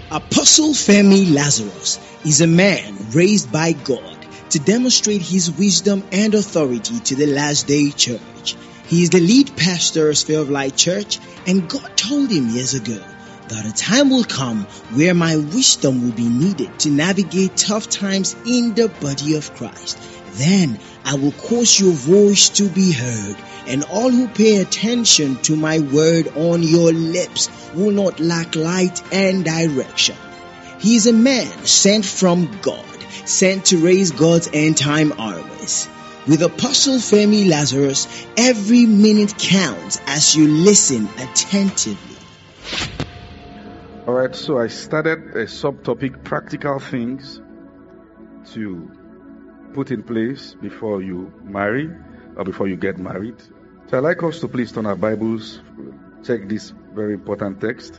Apostle Femi Lazarus is a man raised by God to demonstrate his wisdom and authority to the last day church. He is the lead pastor of Sphere of Light Church, and God told him years ago that a time will come where my wisdom will be needed to navigate tough times in the body of Christ. Then I will cause your voice to be heard, and all who pay attention to my word on your lips will not lack light and direction. He is a man sent from God, sent to raise God's end-time armies. With Apostle Femi Lazarus, every minute counts as you listen attentively. Alright, so I started a subtopic, practical things to put in place before you marry or before you get married. So I'd like us to please turn our Bibles, check this very important text.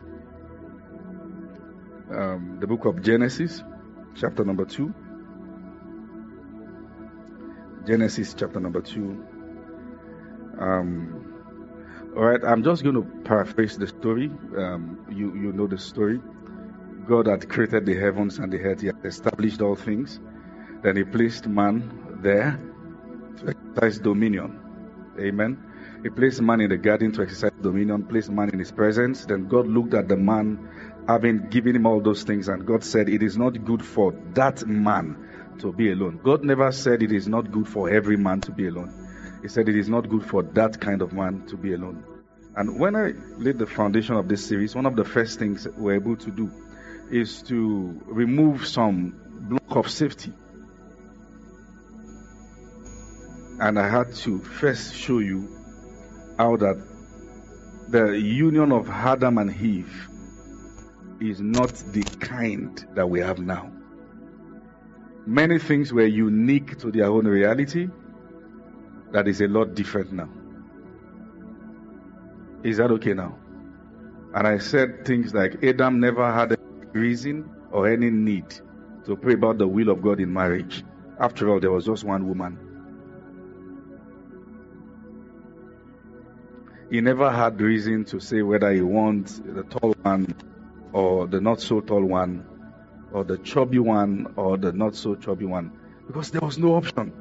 The book of Genesis, chapter number 2. Genesis chapter number 2. Alright, I'm just going to paraphrase the story. You know the story. God had created the heavens and the earth. He had established all things. Then he placed man there to exercise dominion. Amen. He placed man in the garden to exercise dominion, placed man in his presence. Then God looked at the man, having given him all those things, and God said, it is not good for that man to be alone. God never said it is not good for every man to be alone. He said it is not good for that kind of man to be alone. And when I laid the foundation of this series, one of the first things we're able to do is to remove some block of safety. And I had to first show you how that the union of Adam and Eve is not the kind that we have now. Many things were unique to their own reality. That is a lot different now. Is that okay now? And I said things like Adam never had a reason or any need to pray about the will of God in marriage. After all, there was just one woman. He never had reason to say whether he wants the tall one or the not so tall one, or the chubby one or the not so chubby one, because there was no option.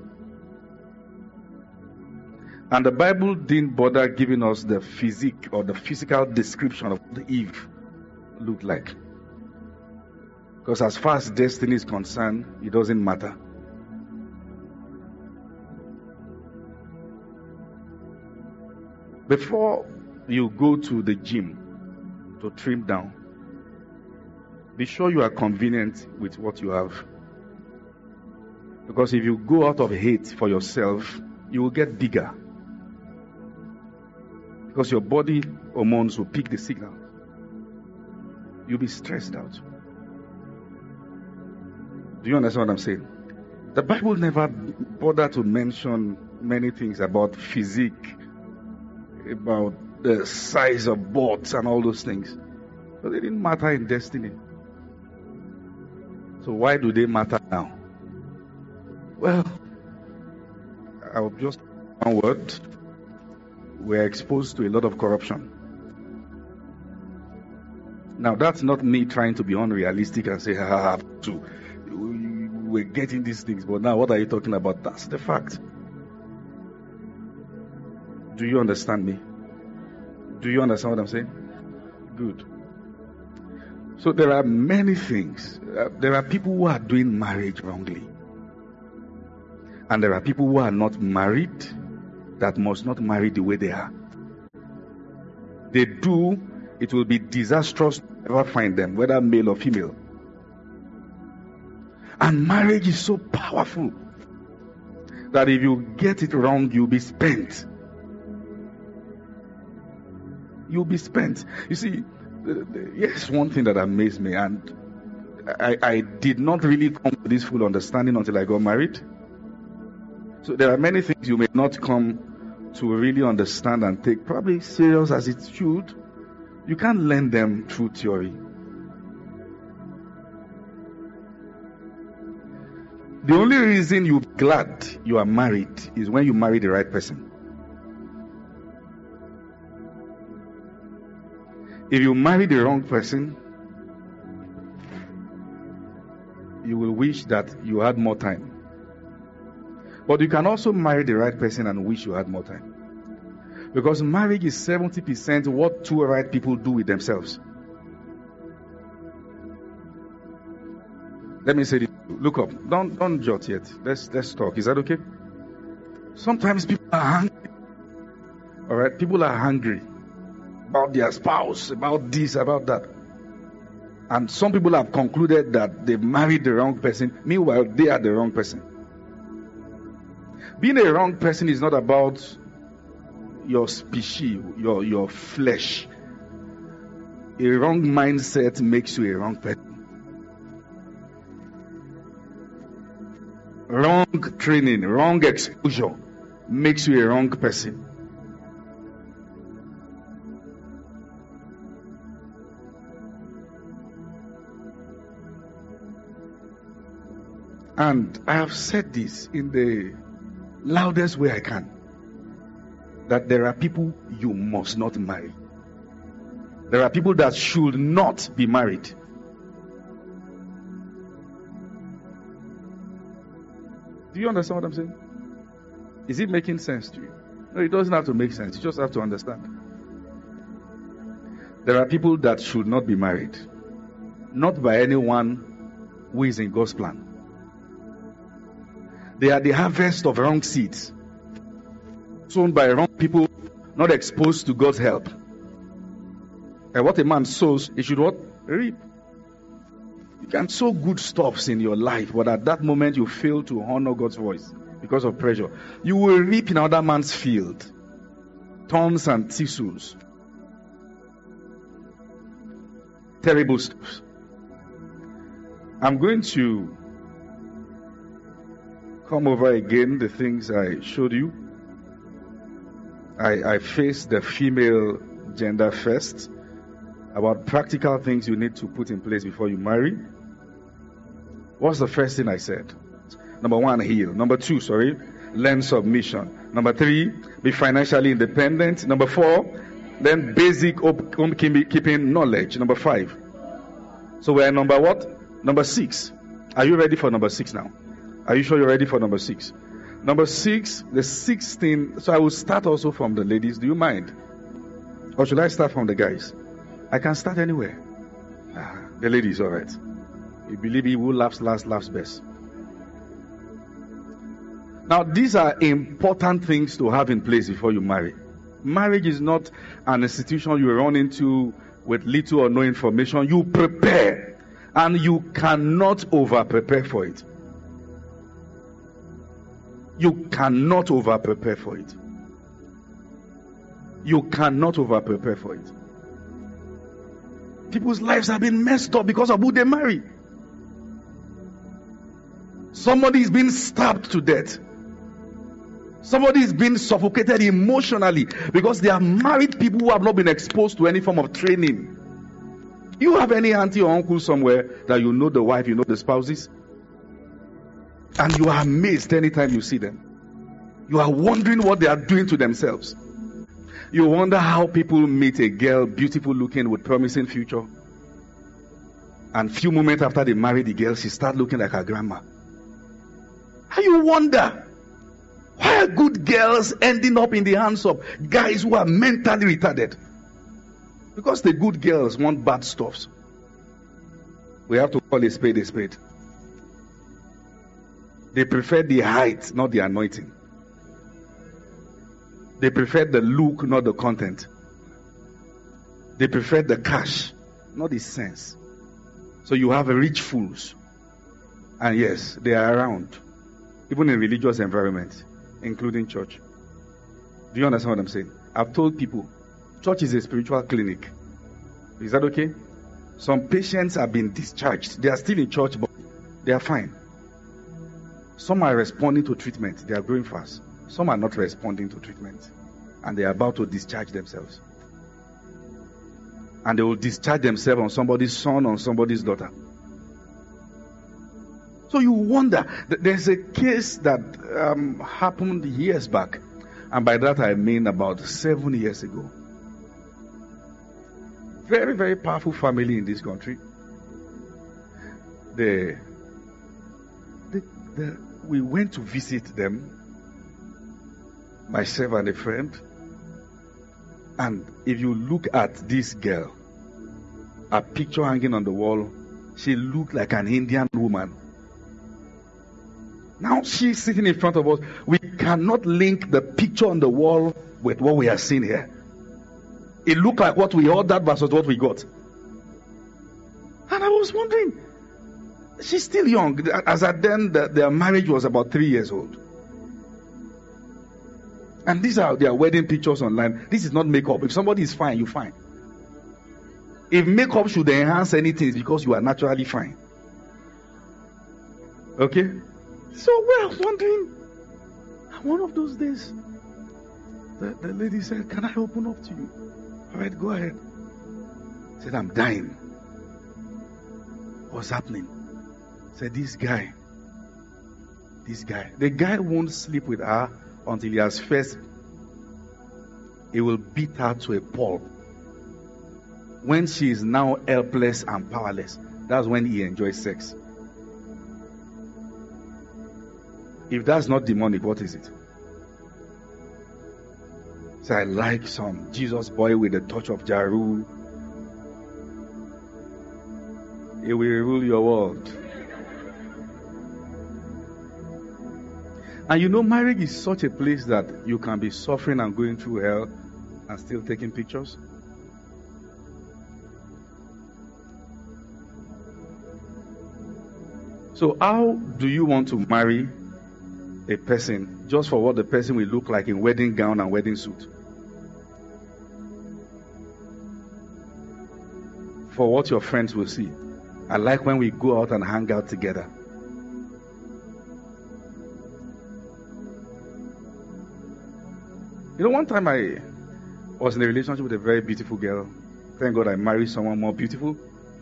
And the Bible didn't bother giving us the physique or the physical description of what Eve looked like. Because as far as destiny is concerned, it doesn't matter. Before you go to the gym to trim down, be sure you are convenient with what you have. Because if you go out of hate for yourself, you will get bigger. Because your body hormones will pick the signal. You'll be stressed out. Do you understand what I'm saying? The Bible never bothered to mention many things about physique, about the size of butts and all those things. But they didn't matter in destiny. So why do they matter now? Well, I'll just one word. We're exposed to a lot of corruption. Now, that's not me trying to be unrealistic and say, we're getting these things, but now what are you talking about? That's the fact. Do you understand me? Do you understand what I'm saying? Good. So there are many things. There are people who are doing marriage wrongly. And there are people who are not married that must not marry the way they are. They do, it will be disastrous to ever find them, whether male or female. And marriage is so powerful that if you get it wrong, you'll be spent. You'll be spent. You see, yes, one thing that amazed me, and I did not really come to this full understanding until I got married. So there are many things you may not come to really understand and take probably serious as it should. You can't learn them through theory. The only reason you're glad you are married is when you marry the right person. If you marry the wrong person, you will wish that you had more time. But you can also marry the right person and wish you had more time. Because marriage is 70% what two right people do with themselves. Let me say this. Look up. Don't jot yet. Let's talk. Is that okay? Sometimes people are hungry. All right? People are hungry about their spouse, about this, about that. And some people have concluded that they've married the wrong person. Meanwhile, they are the wrong person. Being a wrong person is not about your species, your flesh. A wrong mindset makes you a wrong person. Wrong training, wrong exposure makes you a wrong person. And I have said this in the loudest way I can, that there are people you must not marry. There are people that should not be married. Do you understand what I'm saying? Is it making sense to you? No, it doesn't have to make sense. You just have to understand. There are people that should not be married. Not by anyone who is in God's plan. They are the harvest of wrong seeds. Sown by wrong people, not exposed to God's help. And what a man sows, he should what? Reap. You can sow good stuffs in your life, but at that moment you fail to honor God's voice because of pressure. You will reap in another man's field. Thorns and thistles. Terrible stuff. I'm going to come over again the things I showed you. I faced the female gender first, about practical things you need to put in place before you marry. What's the first thing I said? Number 1, heal. Number 2, learn submission. Number 3, be financially independent. Number 4, then basic homekeeping knowledge. Number 5. So we're number what? Number 6. Are you ready for number 6 now? Are you sure you're ready for number 6? Number 6, the 16th. So I will start also from the ladies. Do you mind? Or should I start from the guys? I can start anywhere. The ladies, all right. You believe he who laughs last laughs best. Now, these are important things to have in place before you marry. Marriage is not an institution you run into with little or no information. You prepare, and you cannot over-prepare for it. You cannot over-prepare for it. You cannot over-prepare for it. People's lives have been messed up because of who they marry. Somebody is being stabbed to death. Somebody is being suffocated emotionally because they are married people who have not been exposed to any form of training. You have any auntie or uncle somewhere that you know the wife, you know the spouses? And you are amazed anytime you see them. You are wondering what they are doing to themselves. You wonder how people meet a girl, beautiful looking with promising future. And few moments after they marry the girl, she starts looking like her grandma. And you wonder, why are good girls ending up in the hands of guys who are mentally retarded? Because the good girls want bad stuffs. We have to call a spade a spade. They prefer the height, not the anointing. They prefer the look, not the content. They prefer the cash, not the sense. So you have rich fools. And yes, they are around. Even in religious environments, including church. Do you understand what I'm saying? I've told people, church is a spiritual clinic. Is that okay? Some patients have been discharged. They are still in church, but they are fine. Some are responding to treatment. They are growing fast. Some are not responding to treatment. And they are about to discharge themselves. And they will discharge themselves on somebody's son, on somebody's daughter. So you wonder. There's a case that happened years back. And by that I mean about 7 years ago. Very, very powerful family in this country. The we went to visit them, myself and a friend. And if you look at this girl, a picture hanging on the wall, she looked like an Indian woman. Now she's sitting in front of us. We cannot link the picture on the wall with what we are seeing here. It looked like what we ordered versus what we got. And I was wondering, she's still young. As at then, their marriage was about 3 years old. And these are their wedding pictures online. This is not makeup. If somebody is fine, you're fine. If makeup should enhance anything, it's because you are naturally fine. Okay? So I was wondering, one of those days, the lady said, "Can I open up to you?" All right, go ahead. I said, "I'm dying." What's happening? I said, this guy, the guy won't sleep with her until he has first, he will beat her to a pulp. When she is now helpless and powerless, that's when he enjoys sex. If that's not demonic, what is it? So I like some Jesus boy with a touch of Jaru. He will rule your world. And you know, marriage is such a place that you can be suffering and going through hell and still taking pictures. So how do you want to marry a person just for what the person will look like in wedding gown and wedding suit? For what your friends will see. I like when we go out and hang out together. You know, one time I was in a relationship with a very beautiful girl. Thank God I married someone more beautiful.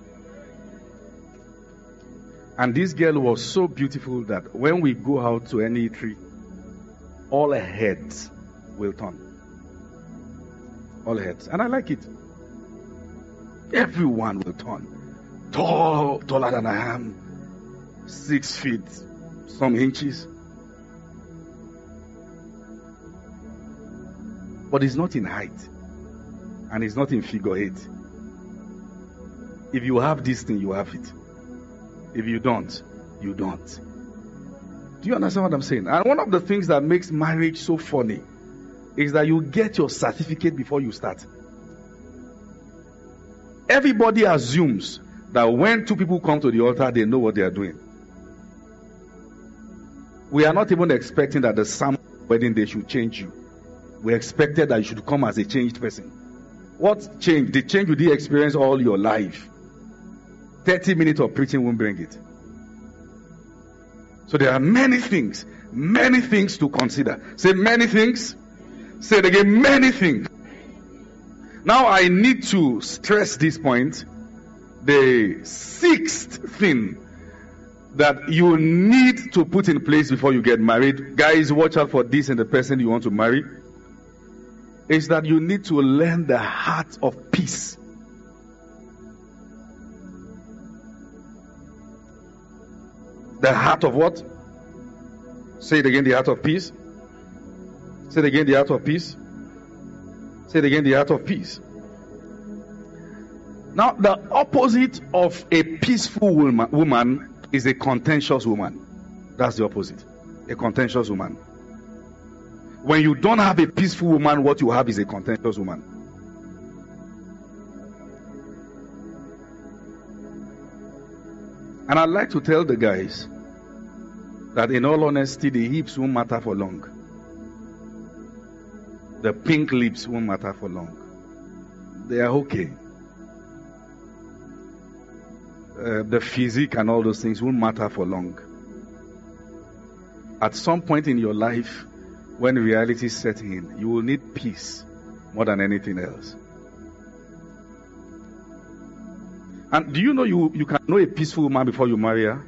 And this girl was so beautiful that when we go out to any tree, all her heads will turn. All heads. And I like it. Everyone will turn. Taller than I am. 6 feet, some inches. But it's not in height. And it's not in figure 8. If you have this thing, you have it. If you don't, you don't. Do you understand what I'm saying? And one of the things that makes marriage so funny is that you get your certificate before you start. Everybody assumes that when 2 people come to the altar, they know what they are doing. We are not even expecting that the sermon wedding day should change you. We expected that you should come as a changed person. What change? The change you did experience all your life. 30 minutes of preaching won't bring it. So there are many things to consider. Say many things. Say it again, many things. Now I need to stress this point. The 6th thing that you need to put in place before you get married, guys, watch out for this in the person you want to marry, is that you need to learn the heart of peace. The heart of what? Say it again, the heart of peace. Say it again, the heart of peace. Say it again, the heart of peace. Now, the opposite of a peaceful woman is a contentious woman. That's the opposite. A contentious woman. When you don't have a peaceful woman, what you have is a contentious woman. And I'd like to tell the guys that in all honesty, the hips won't matter for long. The pink lips won't matter for long. They are okay. The physique and all those things won't matter for long. At some point in your life, when reality sets in, you will need peace more than anything else. And do you know you can know a peaceful woman before you marry her?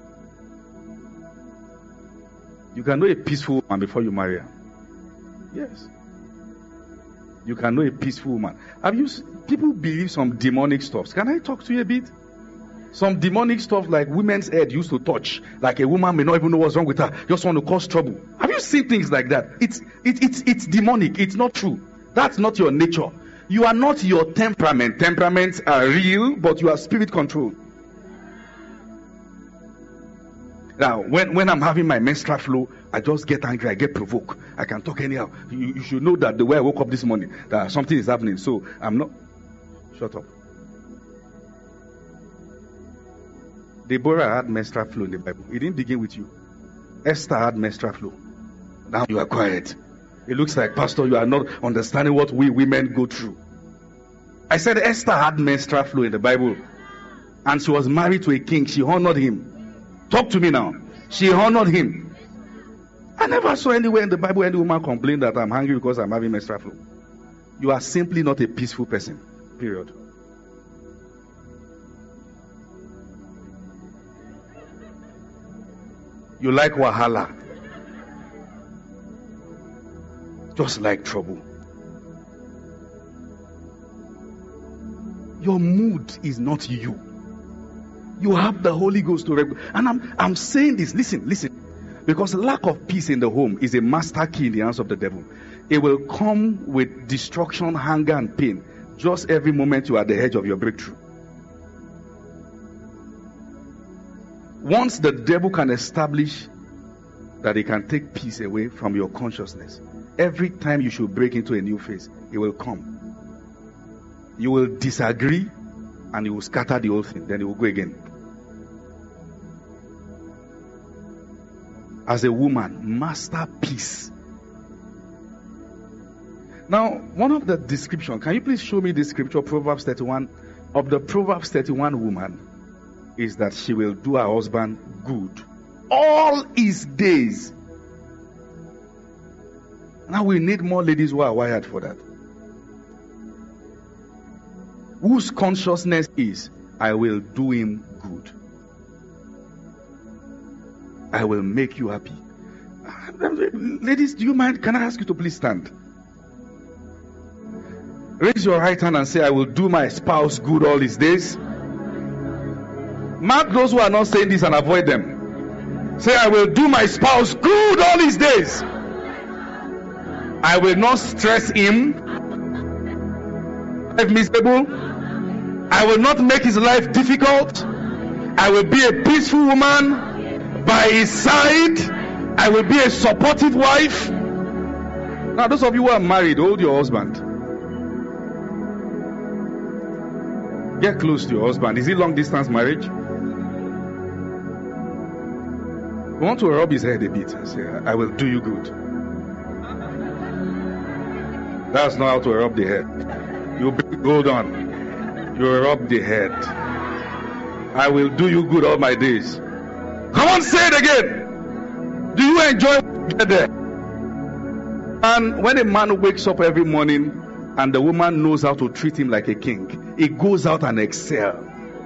You can know a peaceful woman before you marry her. Yes. You can know a peaceful woman. People believe some demonic stuff. Can I talk to you a bit? Some demonic stuff like women's head used to touch, like a woman may not even know what's wrong with her, just want to cause trouble. Have you seen things like that? It's demonic. It's not true. That's not your nature. You are not your temperament. Temperaments are real, but you are spirit controlled. Now, when I'm having my menstrual flow, I just get angry, I get provoked. I can talk anyhow. You should know that the way I woke up this morning, that something is happening. So I'm not. Shut up. Deborah had menstrual flow in the Bible. It didn't begin with you. Esther had menstrual flow. Now you are quiet. It looks like, Pastor, you are not understanding what we women go through. I said Esther had menstrual flow in the Bible. And she was married to a king. She honored him. Talk to me now. She honored him. I never saw anywhere in the Bible any woman complain that I'm hungry because I'm having menstrual flow. You are simply not a peaceful person. Period. You like wahala. Just like trouble. Your mood is not you. You have the Holy Ghost to regulate. And I'm saying this, listen. Because lack of peace in the home is a master key in the hands of the devil. It will come with destruction, hunger, and pain. Just every moment you are at the edge of your breakthrough. Once the devil can establish that he can take peace away from your consciousness, every time you should break into a new phase, it will come. You will disagree and you will scatter the whole thing. Then it will go again. As a woman, master peace. Now, one of the description, can you please show me the scripture, Proverbs 31, of the Proverbs 31 woman, is that she will do her husband good all his days. Now we need more ladies who are wired for that. Whose consciousness is, I will do him good. I will make you happy. Ladies, do you mind? Can I ask you to please stand? Raise your right hand and say, I will do my spouse good all his days. Mark those who are not saying this and avoid them. Say, I will do my spouse good all his days. I will not stress him. Life miserable. I will not make his life difficult. I will be a peaceful woman by his side. I will be a supportive wife. Now, those of you who are married, hold your husband. Get close to your husband. Is it long distance marriage? You want to rub his head a bit and say, I will do you good. That's not how to rub the head. You hold on. You rub the head. I will do you good all my days. Come on, say it again. Do you enjoy when you get there? And when a man wakes up every morning and the woman knows how to treat him like a king, he goes out and excel.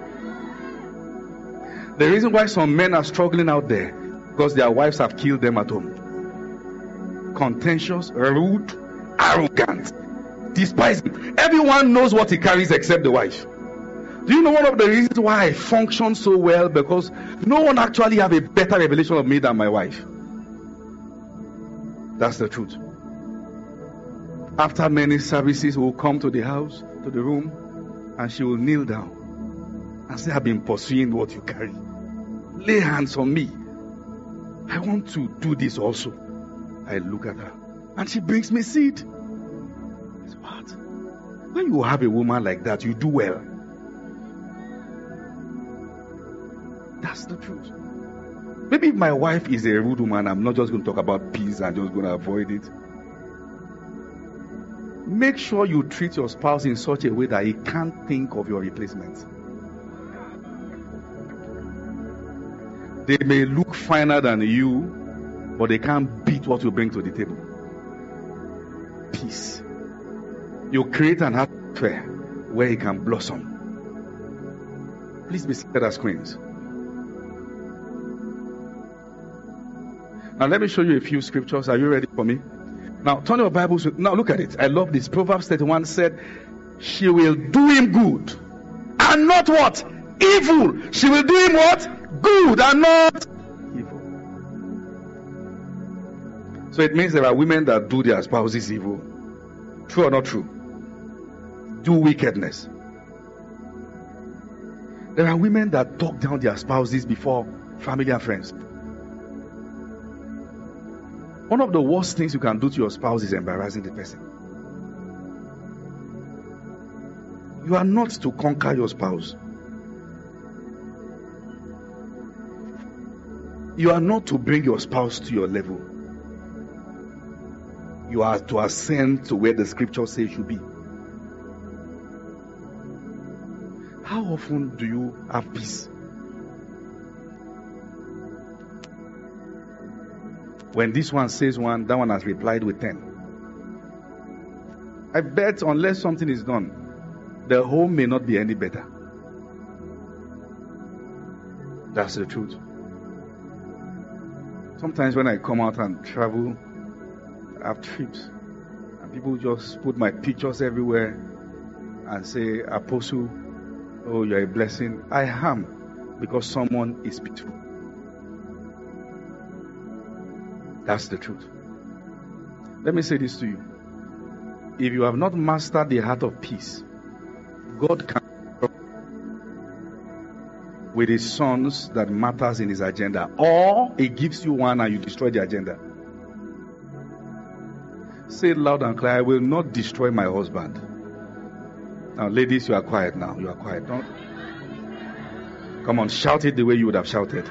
The reason why some men are struggling out there, because their wives have killed them at home. Contentious, rude, arrogant, despising. Everyone knows what he carries except the wife. Do you know one of the reasons why I function so well? Because no one actually have a better revelation of me than my wife. That's the truth. After many services, we'll come to the house, to the room, and she will kneel down and say, I've been pursuing what you carry. Lay hands on me. I want to do this also. I look at her and she brings me seed. I say, what? When you have a woman like that, you do well. That's the truth. Maybe if my wife is a rude woman, I'm not just going to talk about peace and just going to avoid it. Make sure you treat your spouse in such a way that he can't think of your replacement. They may look finer than you, but they can't beat what you bring to the table. Peace. You create an atmosphere where he can blossom. Please be seated as queens. Now let me show you a few scriptures. Are you ready for me? Now turn your Bibles. Now look at it. I love this. Proverbs 31 said, she will do him good and not what? evil, she will do him what? Good and not evil. So it means there are women that do their spouses evil. True or not true? Do wickedness. There are women that talk down their spouses before family and friends. One of the worst things you can do to your spouse is embarrassing the person. You are not to conquer your spouse. You are not to bring your spouse to your level. You are to ascend to where the scripture says you should be. How often do you have peace? When this one says one, that one has replied with 10. I bet unless something is done, the home may not be any better. That's the truth. Sometimes when I come out and travel, I have trips, and people just put my pictures everywhere and say, Apostle, oh, you're a blessing. I am, because someone is peaceful. That's the truth. Let me say this to you. If you have not mastered the heart of peace, God can with his sons that matters in his agenda, or he gives you one and you destroy the agenda. Say it loud and clear, I will not destroy my husband. Now, ladies, you are quiet now. You are quiet. Don't. Come on, shout it the way you would have shouted.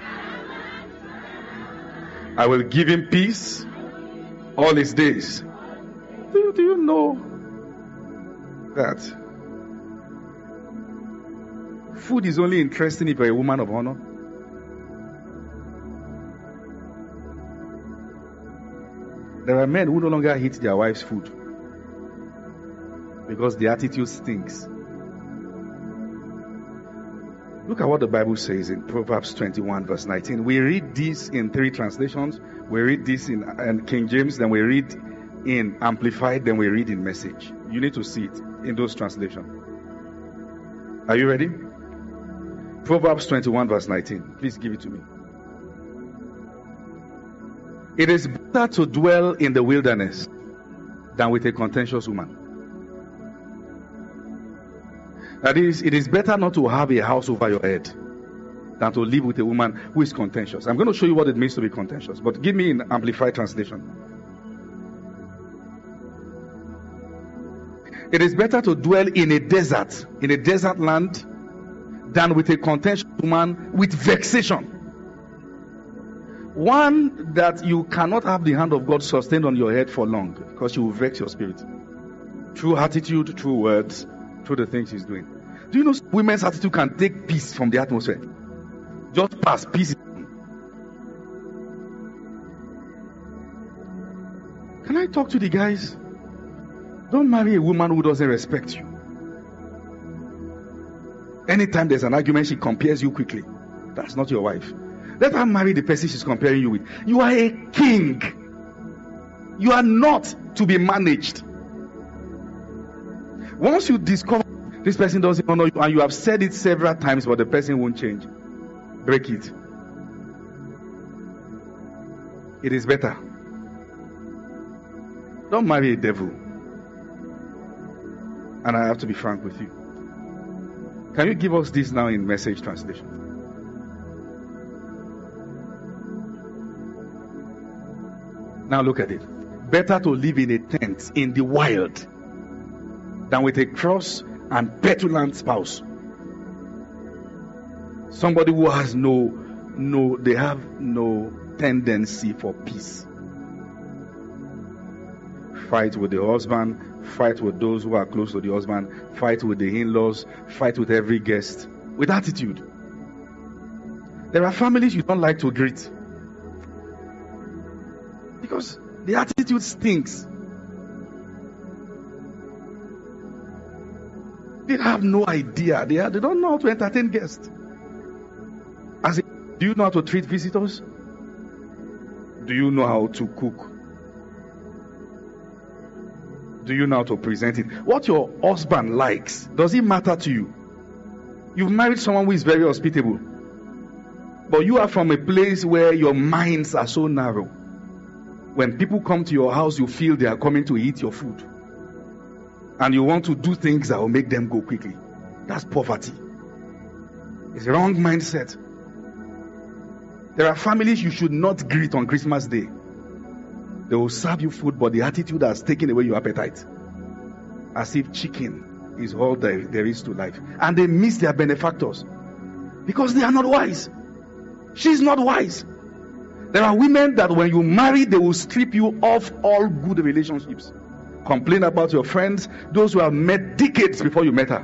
I will give him peace all his days. Do you know that food is only interesting if you're a woman of honor? There are men who no longer eat their wife's food because the attitude stinks. Look at what the Bible says in Proverbs 21 verse 19. We read this in 3 translations. We read this in King James, then we read in Amplified, then we read in Message. You need to see it in those translations. Are you ready? Proverbs 21 verse 19. Please give it to me. It is better to dwell in the wilderness than with a contentious woman. That is, it is better not to have a house over your head than to live with a woman who is contentious. I'm going to show you what it means to be contentious, but give me an Amplified translation. It is better to dwell in a desert land, than with a contentious woman with vexation. One that you cannot have the hand of God sustained on your head for long, because she will vex your spirit. Through attitude, through words, through the things she's doing. Do you know women's attitude can take peace from the atmosphere? Just pass peace. Can I talk to the guys? Don't marry a woman who doesn't respect you. Anytime there's an argument, she compares you quickly. That's not your wife. Let her marry the person she's comparing you with. You are a king. You are not to be managed. Once you discover this person doesn't honor you, and you have said it several times, but the person won't change, break it. It is better. Don't marry a devil. And I have to be frank with you. Can you give us this now in Message translation? Now look at it. Better to live in a tent in the wild than with a cross and petulant spouse. Somebody who has they have no tendency for peace. Fight with the husband, fight with those who are close to the husband, fight with the in-laws, fight with every guest, with attitude. There are families you don't like to greet because the attitude stinks. They have no idea. They don't know how to entertain guests. Do you know how to treat visitors? Do you know how to cook? Do you know how to present it? What your husband likes, does it matter to you? You've married someone who is very hospitable, but you are from a place where your minds are so narrow. When people come to your house, you feel they are coming to eat your food, and you want to do things that will make them go quickly. That's poverty. It's a wrong mindset. There are families you should not greet on Christmas Day. They will serve you food, but the attitude has taken away your appetite, as if chicken is all there is to life. And they miss their benefactors because they are not wise. She's not wise. There are women that when you marry, they will strip you of all good relationships. Complain about your friends, those who have met decades before you met her.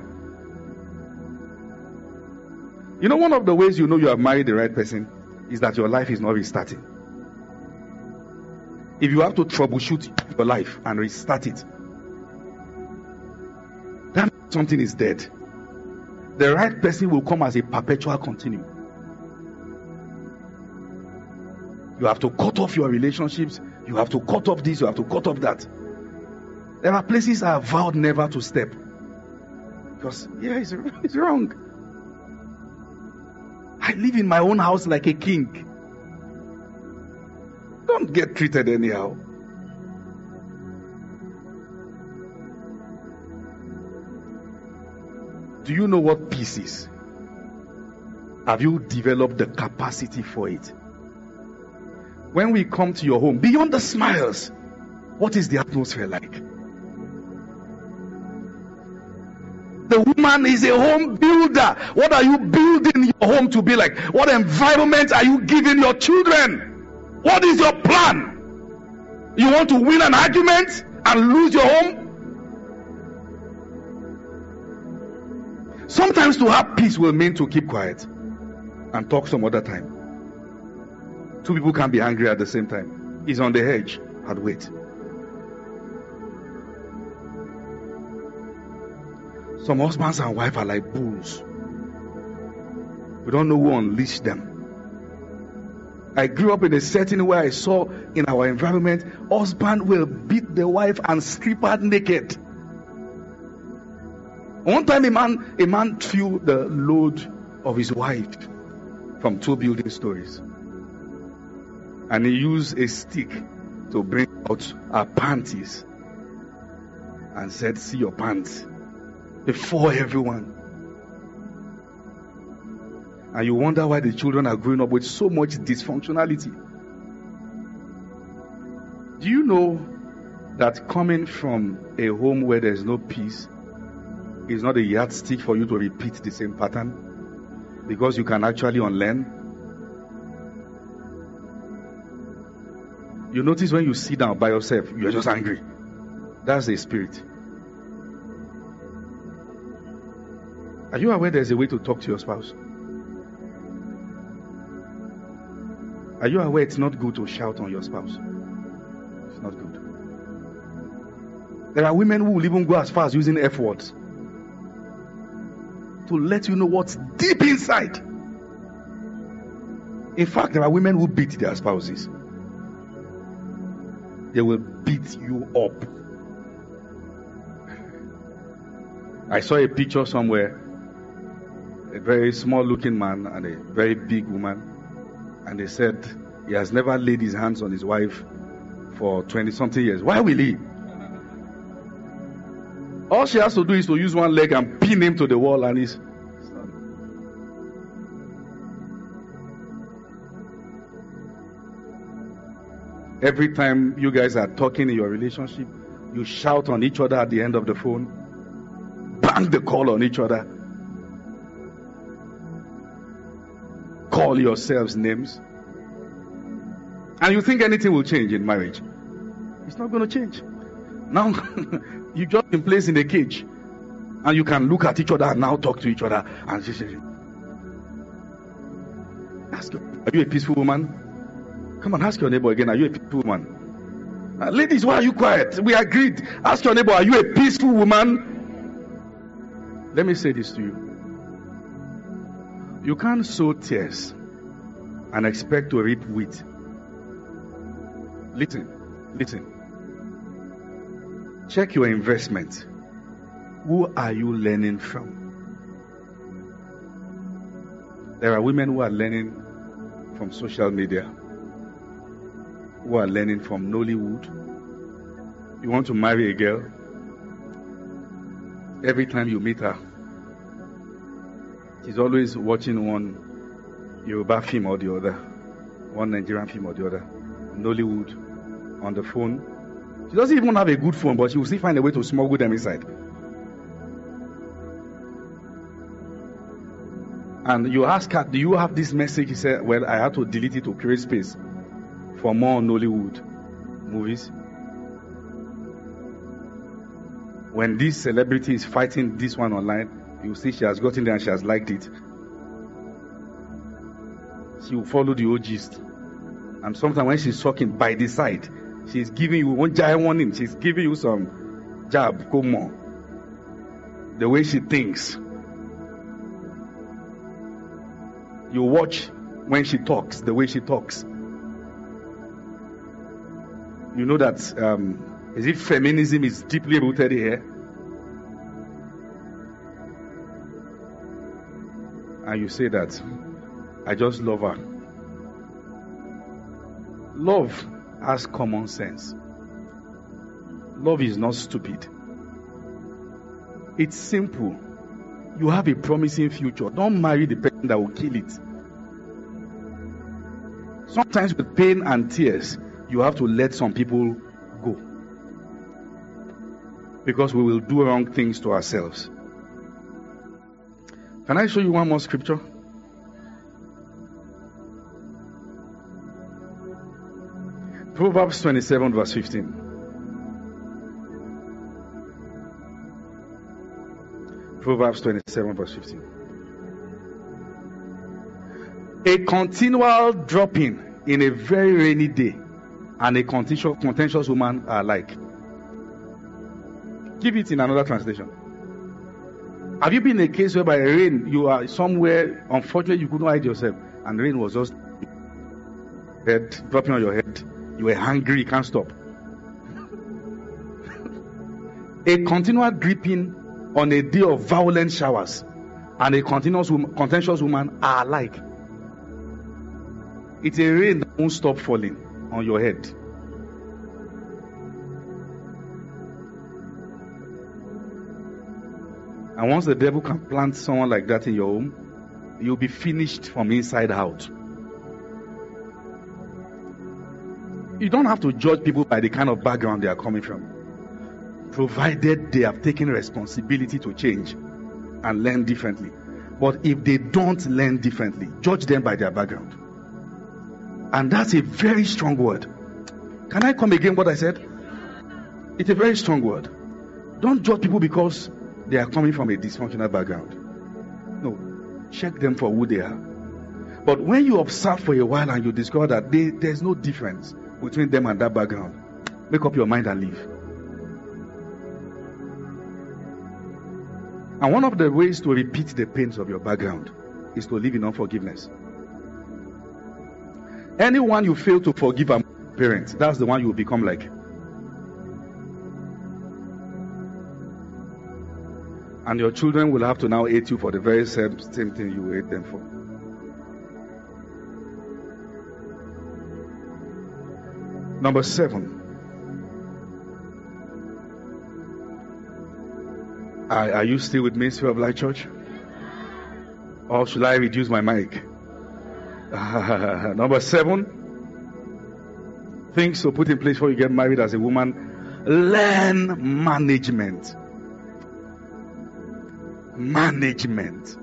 You know, one of the ways you know you have married the right person is that your life is not restarting. If you have to troubleshoot your life and restart it, then something is dead. The right person will come as a perpetual continuum. You have to cut off your relationships. You have to cut off this. You have to cut off that. There are places I have vowed never to step. Because, it's wrong. I live in my own house like a king. Don't get treated anyhow. Do you know what peace is? Have you developed the capacity for it? When we come to your home, beyond the smiles, what is the atmosphere like? The woman is a home builder. What are you building your home to be like? What environment are you giving your children? What is your plan? You want to win an argument and lose your home? Sometimes to have peace will mean to keep quiet and talk some other time. Two people can't be angry at the same time. He's on the edge. I'd wait. Some husbands and wives are like bulls. We don't know who unleashed them. I grew up in a setting where I saw in our environment, husband will beat the wife and strip her naked. One time a man threw the load of his wife from 2 building stories. And he used a stick to bring out her panties. And said, see your pants. Before everyone. And you wonder why the children are growing up with so much dysfunctionality. Do you know that coming from a home where there's no peace is not a yardstick for you to repeat the same pattern? Because you can actually unlearn. You notice when you sit down by yourself, you're just angry. That's the spirit. Are you aware there's a way to talk to your spouse? Are you aware it's not good to shout on your spouse? It's not good. There are women who will even go as far as using F words to let you know what's deep inside. In fact, there are women who beat their spouses. They will beat you up. I saw a picture somewhere. A very small looking man and a very big woman. And they said he has never laid his hands on his wife for 20 something years. Why will he? All she has to do is to use one leg and pin him to the wall and he's... Every time you guys are talking in your relationship, you shout on each other at the end of the phone, bang the call on each other, call yourselves names, and you think anything will change in marriage. It's not going to change. Now, you just been placed in a cage, and you can look at each other and now talk to each other. And ask, are you a peaceful woman? Come on, ask your neighbor again, are you a peaceful woman? Ladies, why are you quiet? We agreed. Ask your neighbor, are you a peaceful woman? Let me say this to you. You can't sow tears and expect to reap wheat. Listen. Check your investment. Who are you learning from? There are women who are learning from social media, who are learning from Nollywood. You want to marry a girl, every time you meet her, she's always watching one Yoruba film or the other, one Nigerian film or the other, Nollywood, on the phone. She doesn't even have a good phone, but she will still find a way to smuggle them inside. And you ask her, do you have this message? She said, well, I had to delete it to create space for more Nollywood movies. When this celebrity is fighting this one online, you see she has gotten there and she has liked it. She will follow the old gist. And sometimes when she's talking by the side, she's giving you one giant warning. She's giving you some jab, come on. The way she thinks. You watch when she talks, the way she talks. You know that, is it feminism is deeply rooted here? And you say that, I just love her. Love has common sense. Love is not stupid. It's simple. You have a promising future. Don't marry the person that will kill it. Sometimes with pain and tears, you have to let some people go. Because we will do wrong things to ourselves. Can I show you one more scripture? Proverbs 27 verse 15. Proverbs 27 verse 15. A continual dropping in a very rainy day and a contentious woman are alike. Give it in another translation. Have you been in a case where by rain you are somewhere, unfortunately you couldn't hide yourself, and rain was just dropping on your head? You were hungry, you can't stop. A continual dripping on a day of violent showers and a contentious woman are alike. It's a rain that won't stop falling on your head. And once the devil can plant someone like that in your home, you'll be finished from inside out. You don't have to judge people by the kind of background they are coming from, provided they have taken responsibility to change and learn differently. But if they don't learn differently, judge them by their background. And that's a very strong word. Can I come again what I said? It's a very strong word. Don't judge people because they are coming from a dysfunctional background. No, check them for who they are. But when you observe for a while and you discover that there's no difference between them and that background, make up your mind and leave. And one of the ways to repeat the pains of your background is to live in unforgiveness. Anyone you fail to forgive a parent, that's the one you will become like. And your children will have to now hate you for the very same thing you hate them for. Number 7. Are you still with me, Spirit of Light Church? Or should I reduce my mic? Number 7. Things to put in place before you get married as a woman. Learn management. Management.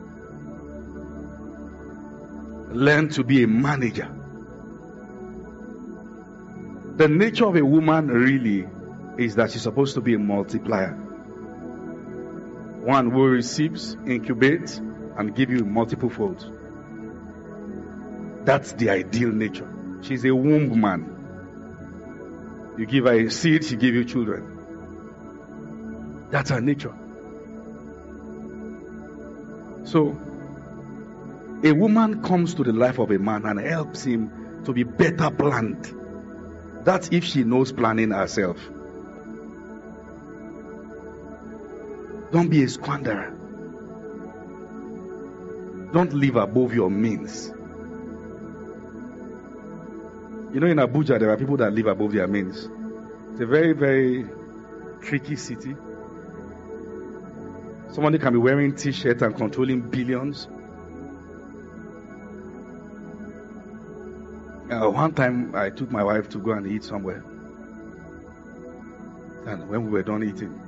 Learn to be a manager. The nature of a woman really is that she's supposed to be a multiplier. One who receives, incubates, and give you multiple folds. That's the ideal nature. She's a womb woman. You give her a seed, she gives you children. That's her nature. So, a woman comes to the life of a man and helps him to be better planned. That's if she knows planning herself. Don't be a squanderer. Don't live above your means. You know, in Abuja, there are people that live above their means. It's a very, very tricky city. Somebody can be wearing t-shirts and controlling billions. One time, I took my wife to go and eat somewhere. And when we were done eating,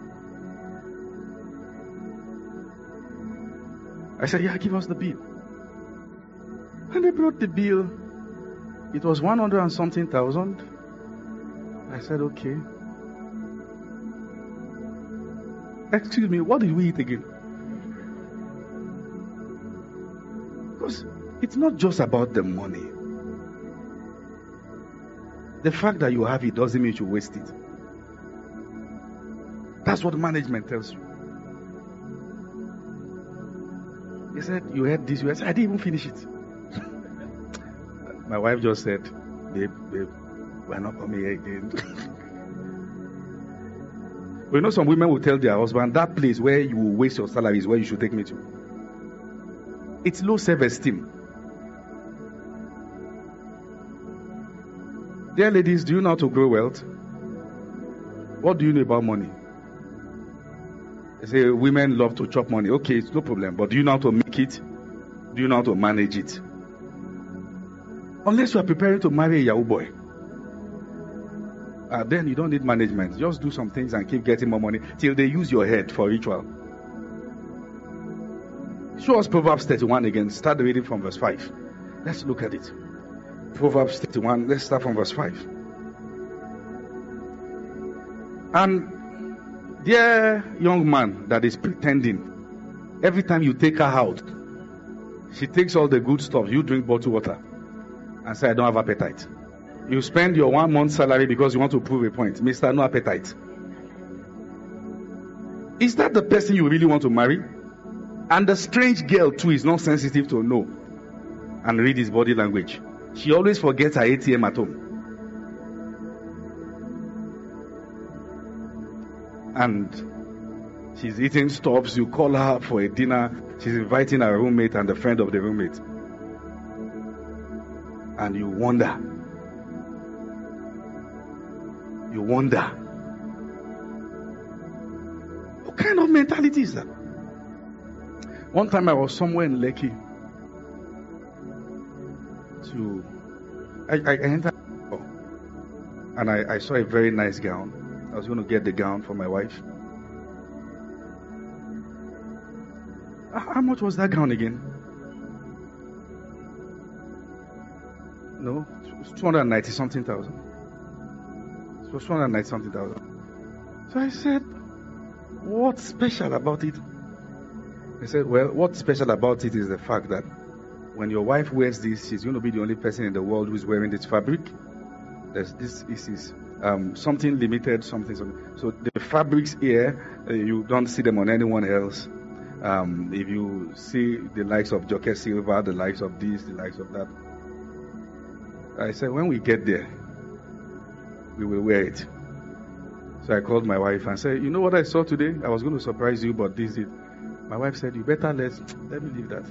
I said, yeah, give us the bill. And they brought the bill. It was 100 and something thousand. I said, okay. Excuse me, what did we eat again? Because it's not just about the money. The fact that you have it doesn't mean you waste it. That's what management tells you. He said, you had this, I said, I didn't even finish it. My wife just said, babe, we're not coming here again. But you know, some women will tell their husband, that place where you will waste your salary is where you should take me to. It's low self-esteem. Dear ladies, do you know how to grow wealth? What do you know about money? They say women love to chop money. Okay, it's no problem. But do you know how to make it? Do you know how to manage it? Unless you are preparing to marry a Yahoo boy. Then you don't need management. Just do some things and keep getting more money till they use your head for ritual. Show us Proverbs 31 again. Start reading from verse 5. Let's look at it. Proverbs 31. Let's start from verse 5. And dear young man that is pretending, every time you take her out, she takes all the good stuff. You drink bottled water and say, I don't have appetite. You spend your 1 month salary because you want to prove a point. Mr. No appetite. Is that the person you really want to marry? And the strange girl too is not sensitive to know and read his body language. She always forgets her ATM at home. And she's eating stops. You call her for a dinner. She's inviting her roommate and the friend of the roommate. And you wonder. What kind of mentality is that? One time I was somewhere in Lekki. I entered and I saw a very nice gown. I was going to get the gown for my wife. How much was that gown again? No, it was 290 something thousand. It was 290 something thousand. So I said, what's special about it? They said, well, what's special about it is the fact that when your wife wears this, she's going to be the only person in the world who's wearing this fabric. This is something limited, something. So the fabrics here, you don't see them on anyone else. If you see the likes of Joker Silver, the likes of this, the likes of that. I said, when we get there, we will wear it. So I called my wife and said, you know what I saw today? I was going to surprise you, but this is. My wife said, you better let me leave that.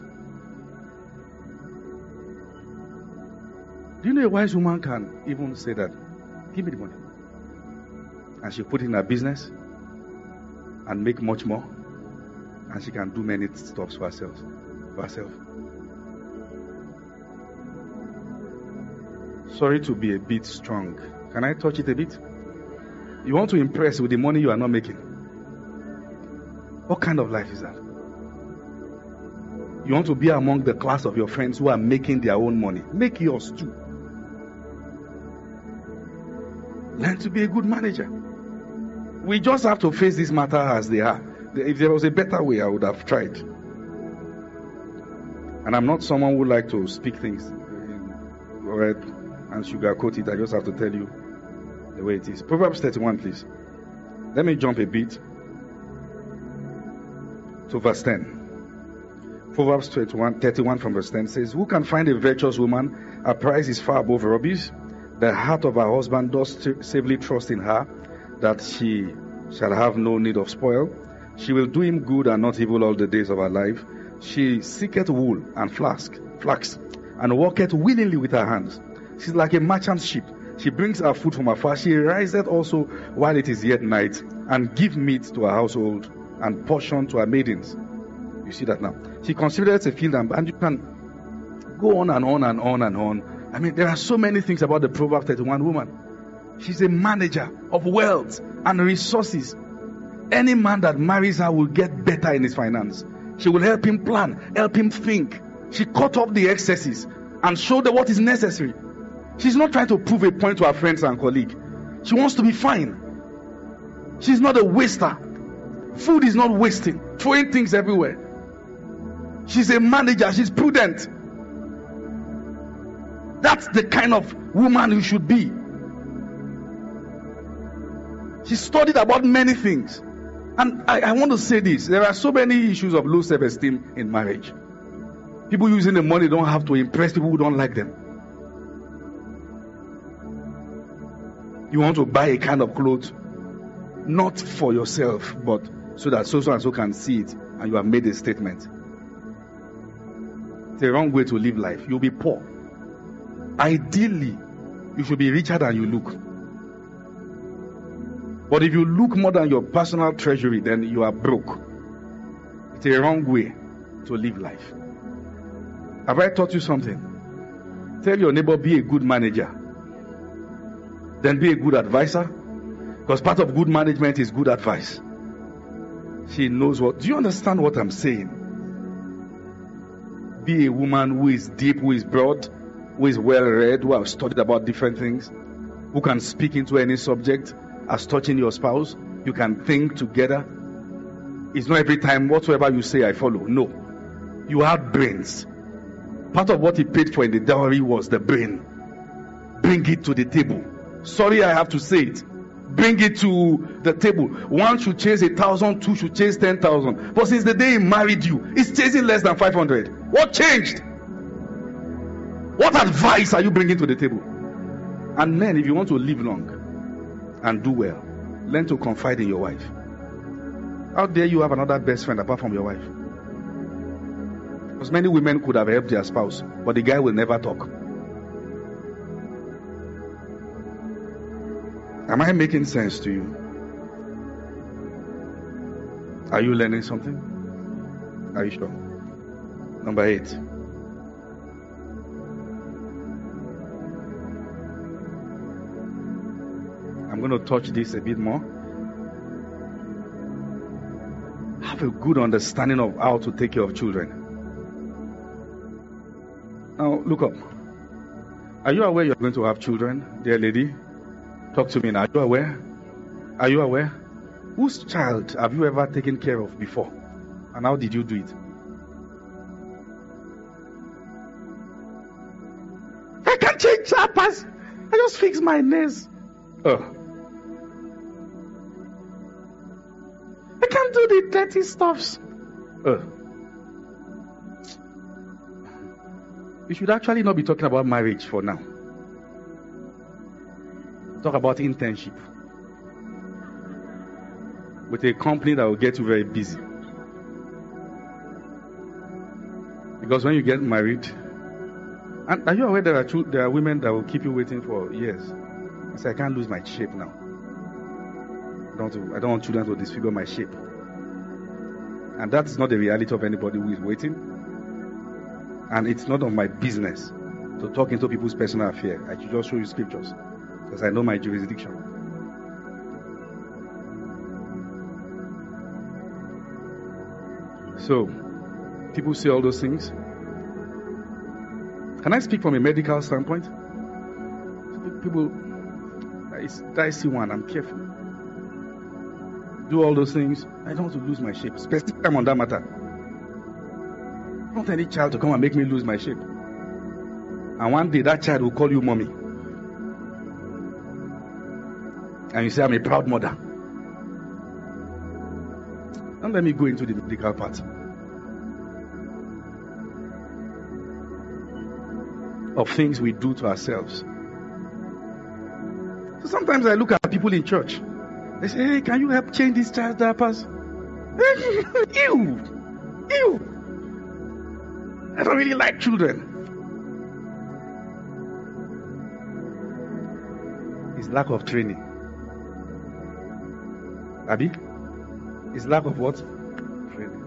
Do you know a wise woman can even say that? Give me the money. And she'll put in her business and make much more. And she can do many stuff for herself. Sorry to be a bit strong. Can I touch it a bit? You want to impress with the money you are not making. What kind of life is that? You want to be among the class of your friends who are making their own money. Make yours too. Learn to be a good manager. We just have to face this matter as they are. If there was a better way, I would have tried. And I'm not someone who like to speak things red and sugarcoat it. I just have to tell you the way it is. Proverbs 31, please. Let me jump a bit to verse 10. Proverbs 31 from verse 10 says, who can find a virtuous woman? Her price is far above rubies. The heart of her husband does safely trust in her, that she shall have no need of spoil. She will do him good and not evil all the days of her life. She seeketh wool and flax, and walketh willingly with her hands. She's like a merchant ship. She brings her food from afar. She riseth also while it is yet night, and give meat to her household, and portion to her maidens. You see that now. She considereth a field, and you can go on and on and on and on. I mean, there are so many things about the Proverbs 31 woman. She's a manager of wealth and resources. Any man that marries her will get better in his finance. She will help him plan, help him think. She cut off the excesses and showed them what is necessary. She's not trying to prove a point to her friends and colleagues. She wants to be fine. She's not a waster. Food is not wasting, throwing things everywhere. She's a manager. She's prudent. That's the kind of woman you should be. She studied about many things. And I want to say this. There are so many issues of low self-esteem in marriage. People using the money don't have to impress people who don't like them. You want to buy a kind of clothes, not for yourself, but so that so and so can see it, and you have made a statement. It's the wrong way to live life. You'll be poor. Ideally, you should be richer than you look. But if you look more than your personal treasury, then you are broke. It's a wrong way to live life. Have I taught you something? Tell your neighbor, be a good manager. Then be a good advisor. Because part of good management is good advice. She knows what. Do you understand what I'm saying? Be a woman who is deep, who is broad, who is well read, who has studied about different things, who can speak into any subject as touching your spouse. You can think together. It's not every time whatsoever you say I follow. No. You have brains. Part of what he paid for in the dowry was the brain. Bring it to the table. Sorry, I have to say it. Bring it to the table. One should chase 1,000, two should chase 10,000. But since the day he married you, he's chasing less than 500. What changed? What advice are you bringing to the table? And men, if you want to live long and do well, learn to confide in your wife. How dare you have another best friend apart from your wife? Because many women could have helped their spouse, but the guy will never talk. Am I making sense to you? Are you learning something? Are you sure? Number 8. I'm going to touch this a bit more. Have a good understanding of how to take care of children. Now, look up. Are you aware you're going to have children, dear lady? Talk to me now. Are you aware? Are you aware? Whose child have you ever taken care of before? And how did you do it? I can't change chappers. I just fix my nails. Oh. I can't do the dirty stuffs. We should actually not be talking about marriage for now. Talk about internship with a company that will get you very busy. Because when you get married, and are you aware there are women that will keep you waiting for years? I say, I can't lose my shape now. I don't want children to disfigure my shape. And that's not the reality of anybody who is waiting. And it's not of my business to talk into people's personal affairs. I should just show you scriptures. Because I know my jurisdiction. So, people say all those things. Can I speak from a medical standpoint? People, it's dicey one, I'm careful. Do all those things. I don't want to lose my shape. Specific time on that matter. I don't want any child to come and make me lose my shape. And one day that child will call you mommy. And you say, I'm a proud mother. Don't let me go into the medical part of things we do to ourselves. So sometimes I look at people in church. They say, hey, can you help change this child's diapers? Ew! I don't really like children. It's lack of training. Abi? It's lack of what? Training.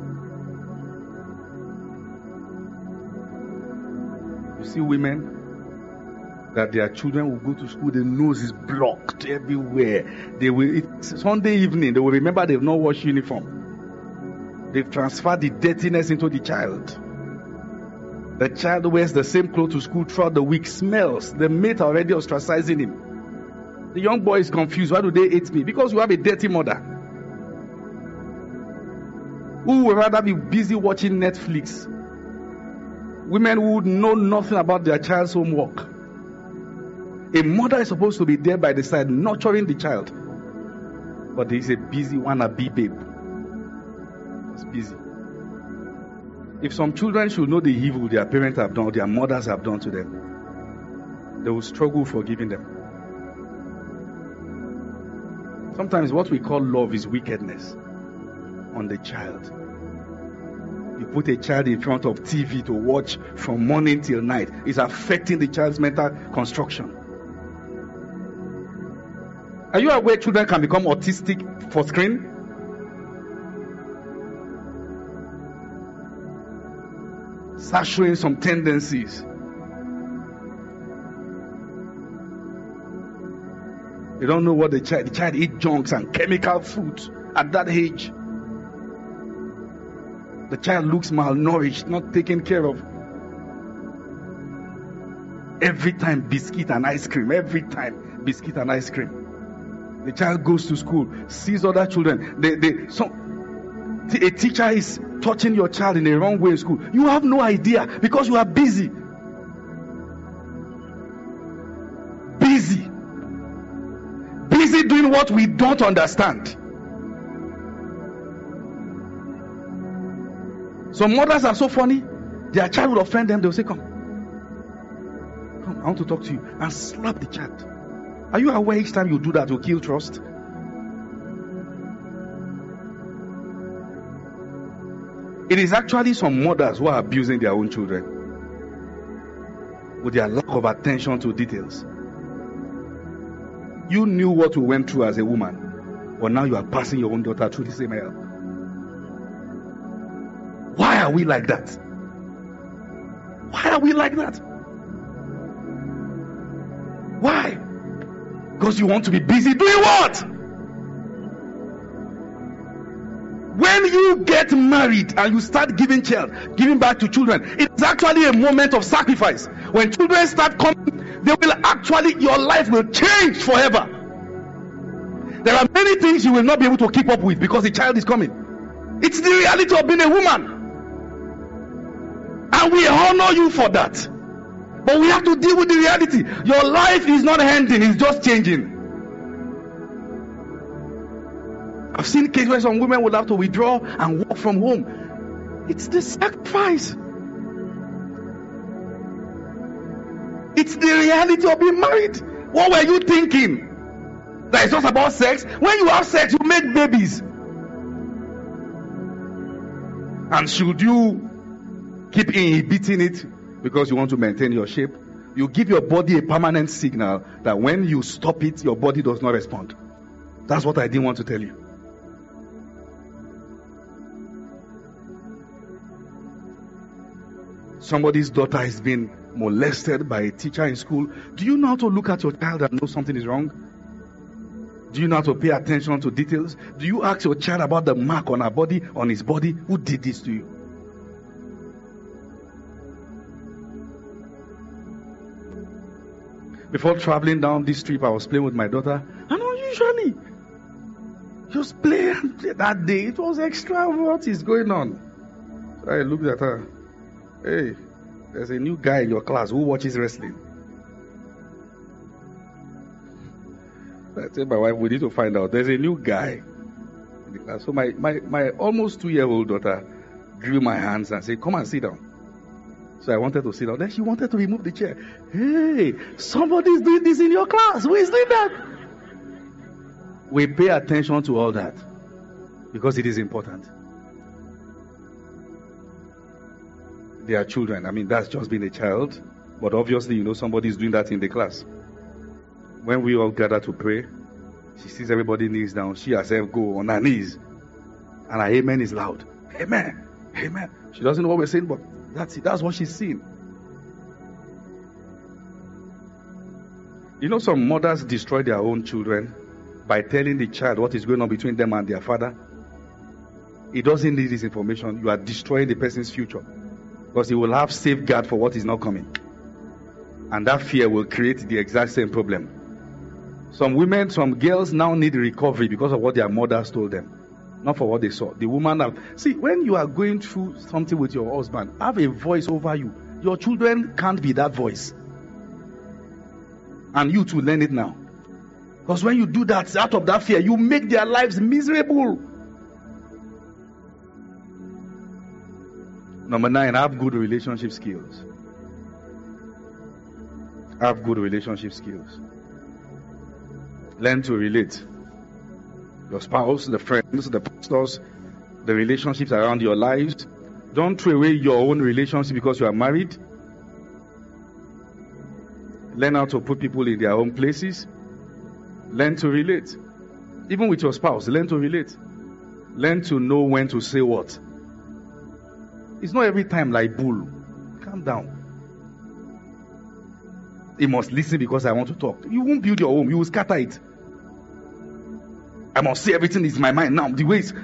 You see women that their children will go to school, the nose is blocked everywhere. It's Sunday evening, they will remember they've not washed uniform. They've transferred the dirtiness into the child. The child wears the same clothes to school throughout the week, smells. The mate already ostracizing him. The young boy is confused. Why do they hate me? Because you have a dirty mother who would rather be busy watching Netflix. Women who would know nothing about their child's homework. A mother is supposed to be there by the side, nurturing the child. But there is a busy wannabe babe. It's busy. If some children should know the evil their parents have done, or their mothers have done to them, they will struggle forgiving them. Sometimes what we call love is wickedness on the child. You put a child in front of TV to watch from morning till night. It's affecting the child's mental construction. Are you aware children can become autistic for screen? Start showing some tendencies. They don't know what the child eats junks and chemical food at that age. The child looks malnourished, not taken care of. Every time biscuit and ice cream. Every time biscuit and ice cream. The child goes to school, sees other children. A teacher is touching your child in the wrong way in school. You have no idea because you are busy. Busy doing what we don't understand. Some mothers are so funny. Their child will offend them. They'll say, come, I want to talk to you, and slap the child. Are you aware each time you do that, you kill trust? It is actually some mothers who are abusing their own children with their lack of attention to details. You knew what you went through as a woman, but now you are passing your own daughter through the same hell. Why are we like that? Why are we like that? Why? Because you want to be busy doing what? When you get married and you start giving back to children, it's actually a moment of sacrifice. When children start coming, your life will change forever. There are many things you will not be able to keep up with because the child is coming. It's the reality of being a woman. And we honor you for that. But we have to deal with the reality. Your life is not ending, it's just changing. I've seen cases where some women would have to withdraw and work from home. It's the sacrifice. It's the reality of being married. What were you thinking? That it's just about sex? When you have sex, you make babies. And should you keep inhibiting it because you want to maintain your shape, you give your body a permanent signal that when you stop it, your body does not respond. That's what I didn't want to tell you. Somebody's daughter is being molested by a teacher in school. Do you know how to look at your child and know something is wrong? Do you know how to pay attention to details? Do you ask your child about the mark on her body, on his body? Who did this to you? Before traveling down this trip, I was playing with my daughter. And unusually, just play and play. That day, it was extra. What is going on? So I looked at her. Hey, there's a new guy in your class who watches wrestling. I tell my wife, we need to find out. There's a new guy in the class. So my almost 2-year-old daughter drew my hands and said, come and sit down. So I wanted to sit down. Then she wanted to remove the chair. Hey, somebody's doing this in your class. Who is doing that? We pay attention to all that because it is important. their children. I mean, that's just being a child. But obviously, somebody's doing that in the class. When we all gather to pray, she sees everybody knees down. She herself go on her knees. And her amen is loud. Amen. Amen. She doesn't know what we're saying, but that's it. That's what she's seeing. Some mothers destroy their own children by telling the child what is going on between them and their father. He doesn't need this information. You are destroying the person's future. Because he will have safeguard for what is not coming. And that fear will create the exact same problem. Some women, some girls now need recovery because of what their mothers told them. Not for what they saw. The woman see, when you are going through something with your husband, have a voice over you. Your children can't be that voice. And you too learn it now. Because when you do that, out of that fear, you make their lives miserable. Number 9, have good relationship skills. Have good relationship skills. Learn to relate. Your spouse, the friends, the pastors, the relationships around your lives. Don't throw away your own relationship because you are married. Learn how to put people in their own places. Learn to relate. Even with your spouse, learn to relate. Learn to know when to say what. It's not every time like bull. Calm down. He must listen because I want to talk. You won't build your home. You will scatter it. I must say everything is in my mind now. The way it's...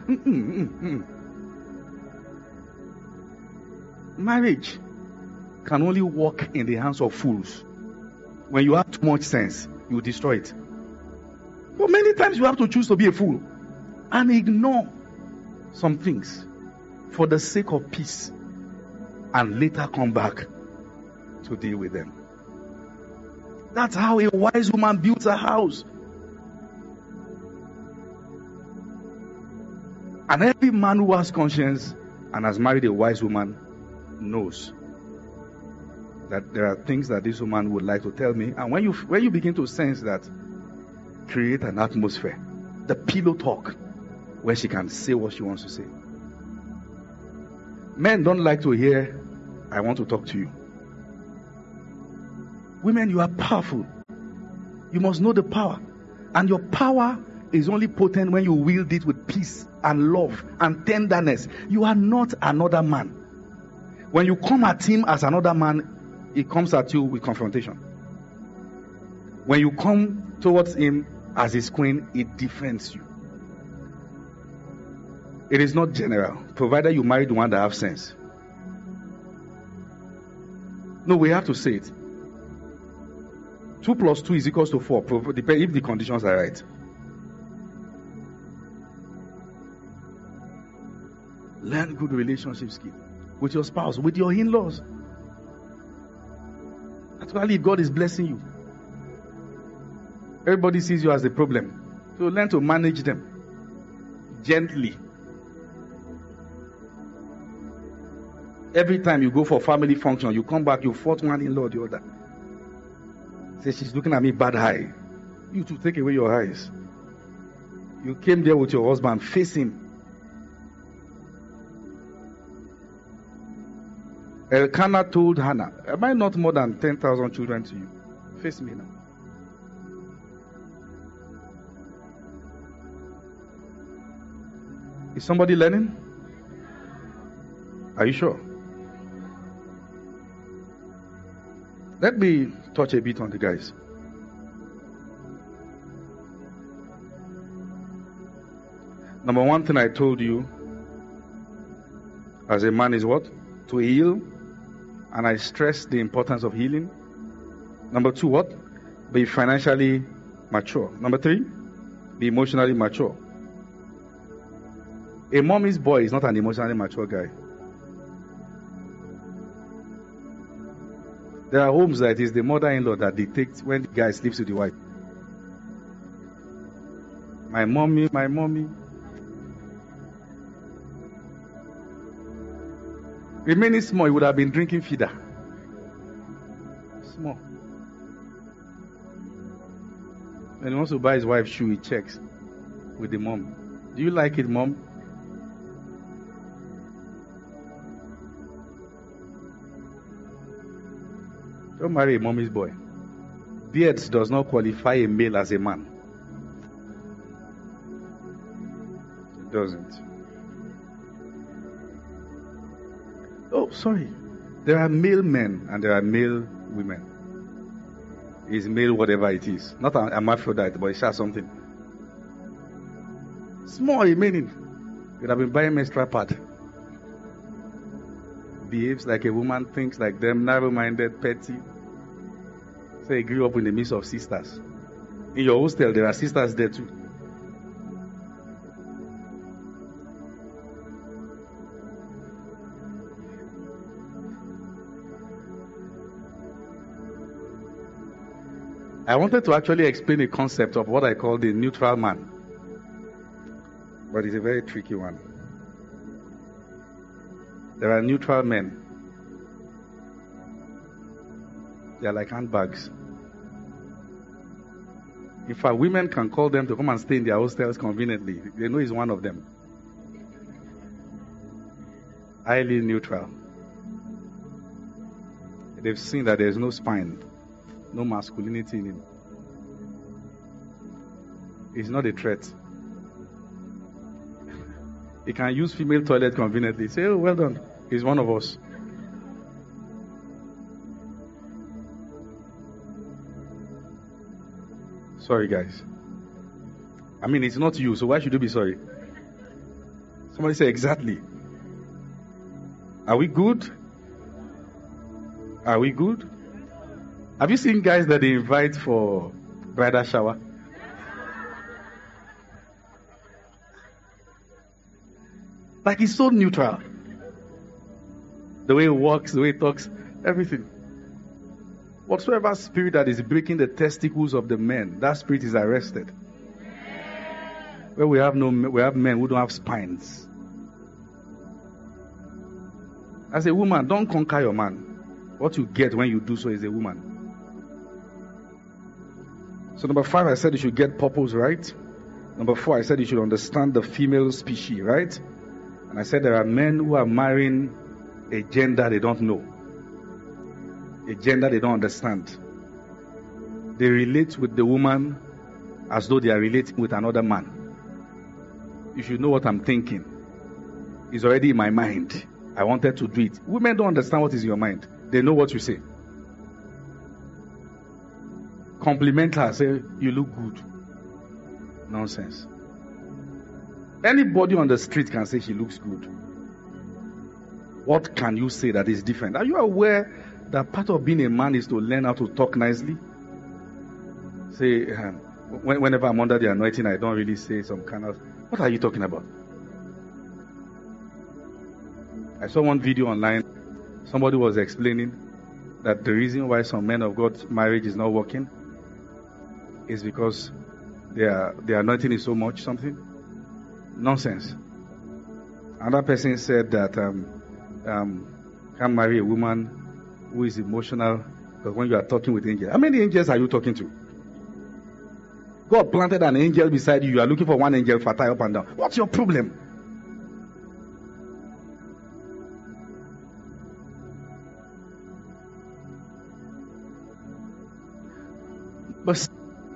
Marriage can only work in the hands of fools. When you have too much sense, you destroy it. But many times you have to choose to be a fool and ignore some things for the sake of peace and later come back to deal with them. That's how a wise woman builds a house. And every man who has conscience and has married a wise woman knows that there are things that this woman would like to tell me. And when you begin to sense that, create an atmosphere, the pillow talk, where she can say what she wants to say. Men don't like to hear, I want to talk to you. Women, you are powerful. You must know the power. And your power is only potent when you wield it with peace and love and tenderness. You are not another man. When you come at him as another man, he comes at you with confrontation. When you come towards him as his queen, it defends you. It is not general, provided you marry the one that has sense. No, we have to say it. 2 + 2 is equals to 4, if the conditions are right. Learn good relationship skill with your spouse, with your in-laws. Actually, if God is blessing you, everybody sees you as a problem. So learn to manage them gently. Every time you go for family function, you come back, you fought one in-law or the other. Say, she's looking at me bad eye. You to take away your eyes. You came there with your husband, face him. Elkanah told Hannah, am I not more than 10,000 children to you? Face me now. Is somebody learning? Are you sure? Let me touch a bit on the guys. Number 1 thing I told you as a man is what? To heal. And I stress the importance of healing. Number 2, what? Be financially mature. Number 3, be emotionally mature. A mommy's boy is not an emotionally mature guy. There are homes that it is the mother-in-law that dictates when the guy sleeps with the wife. My mommy. Remaining small, he would have been drinking feeder. Small. When he wants to buy his wife's shoe, he checks with the mom. Do you like it, mom? Don't marry a mommy's boy. Beards does not qualify a male as a man. It doesn't. Oh, sorry. There are male men and there are male women. It's male whatever it is. Not an hermaphrodite, but it's just something. Small remaining. You'd have been buying menstrual pad. Behaves like a woman, thinks like them, narrow-minded, petty. So he grew up in the midst of sisters. In your hostel, there are sisters there too. I wanted to actually explain a concept of what I call the neutral man. But it's a very tricky one. There are neutral men. They are like handbags. In fact, women can call them to come and stay in their hostels conveniently. They know he's one of them. Highly neutral. They've seen that there's no spine, no masculinity in him. He's not a threat. He can use female toilet conveniently. Say, oh, well done. He's one of us. Sorry, guys. I mean, it's not you, so why should you be sorry? Somebody say exactly. Are we good? Are we good? Have you seen guys that they invite for bridal shower? Like he's so neutral. The way he walks, the way he talks, everything. Whatsoever spirit that is breaking the testicles of the men, that spirit is arrested. Where we have men who don't have spines. As a woman, don't conquer your man. What you get when you do so is a woman. So number 5, I said you should get purpose right. Number 4, I said you should understand the female species, right? And I said there are men who are marrying a gender they don't know. A gender they don't understand. They relate with the woman as though they are relating with another man. You should know what I'm thinking. It's already in my mind. I wanted to do it. Women don't understand what is in your mind. They know what you say. Compliment her, say, you look good. Nonsense. Anybody on the street can say she looks good. What can you say that is different? Are you aware that part of being a man is to learn how to talk nicely? Say, whenever I'm under the anointing, I don't really say some kind of, what are you talking about? I saw one video online. Somebody was explaining that the reason why some men of God's marriage is not working is because their anointing is so much something. Nonsense. Another person said that can't marry a woman who is emotional, because when you are talking with angels, how many angels are you talking to? God planted an angel beside you. You are looking for one angel for tie up and down. What's your problem? But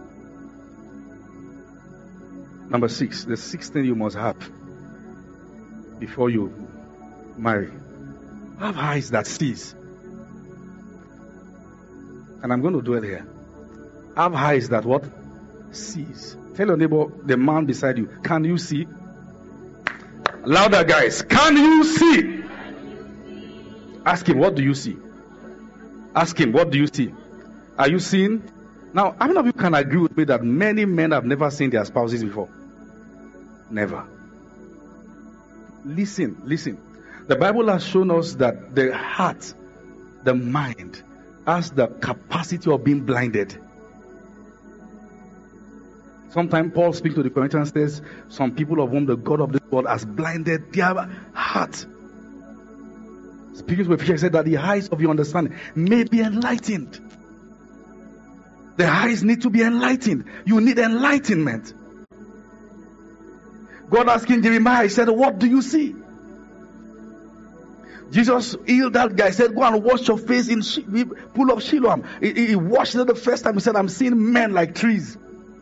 number 6, the 6th thing you must have before you marry. Have eyes that sees. And I'm going to dwell here. Have eyes that what? Sees. Tell your neighbor, the man beside you, can you see? Louder, guys. Can you see? Ask him, what do you see? Ask him, what do you see? Are you seeing? Now, how many of you can agree with me that many men have never seen their spouses before? Never. Listen. The Bible has shown us that the heart, the mind, has the capacity of being blinded. Sometimes Paul speaks to the Corinthians, says, some people of whom the God of this world has blinded their heart. Speaking to Ephesians, said that the eyes of your understanding may be enlightened. The eyes need to be enlightened. You need enlightenment. God asking Jeremiah, he said, what do you see? Jesus healed that guy, said, go and wash your face in pool of Siloam. He washed it the first time. He said, I'm seeing men like trees.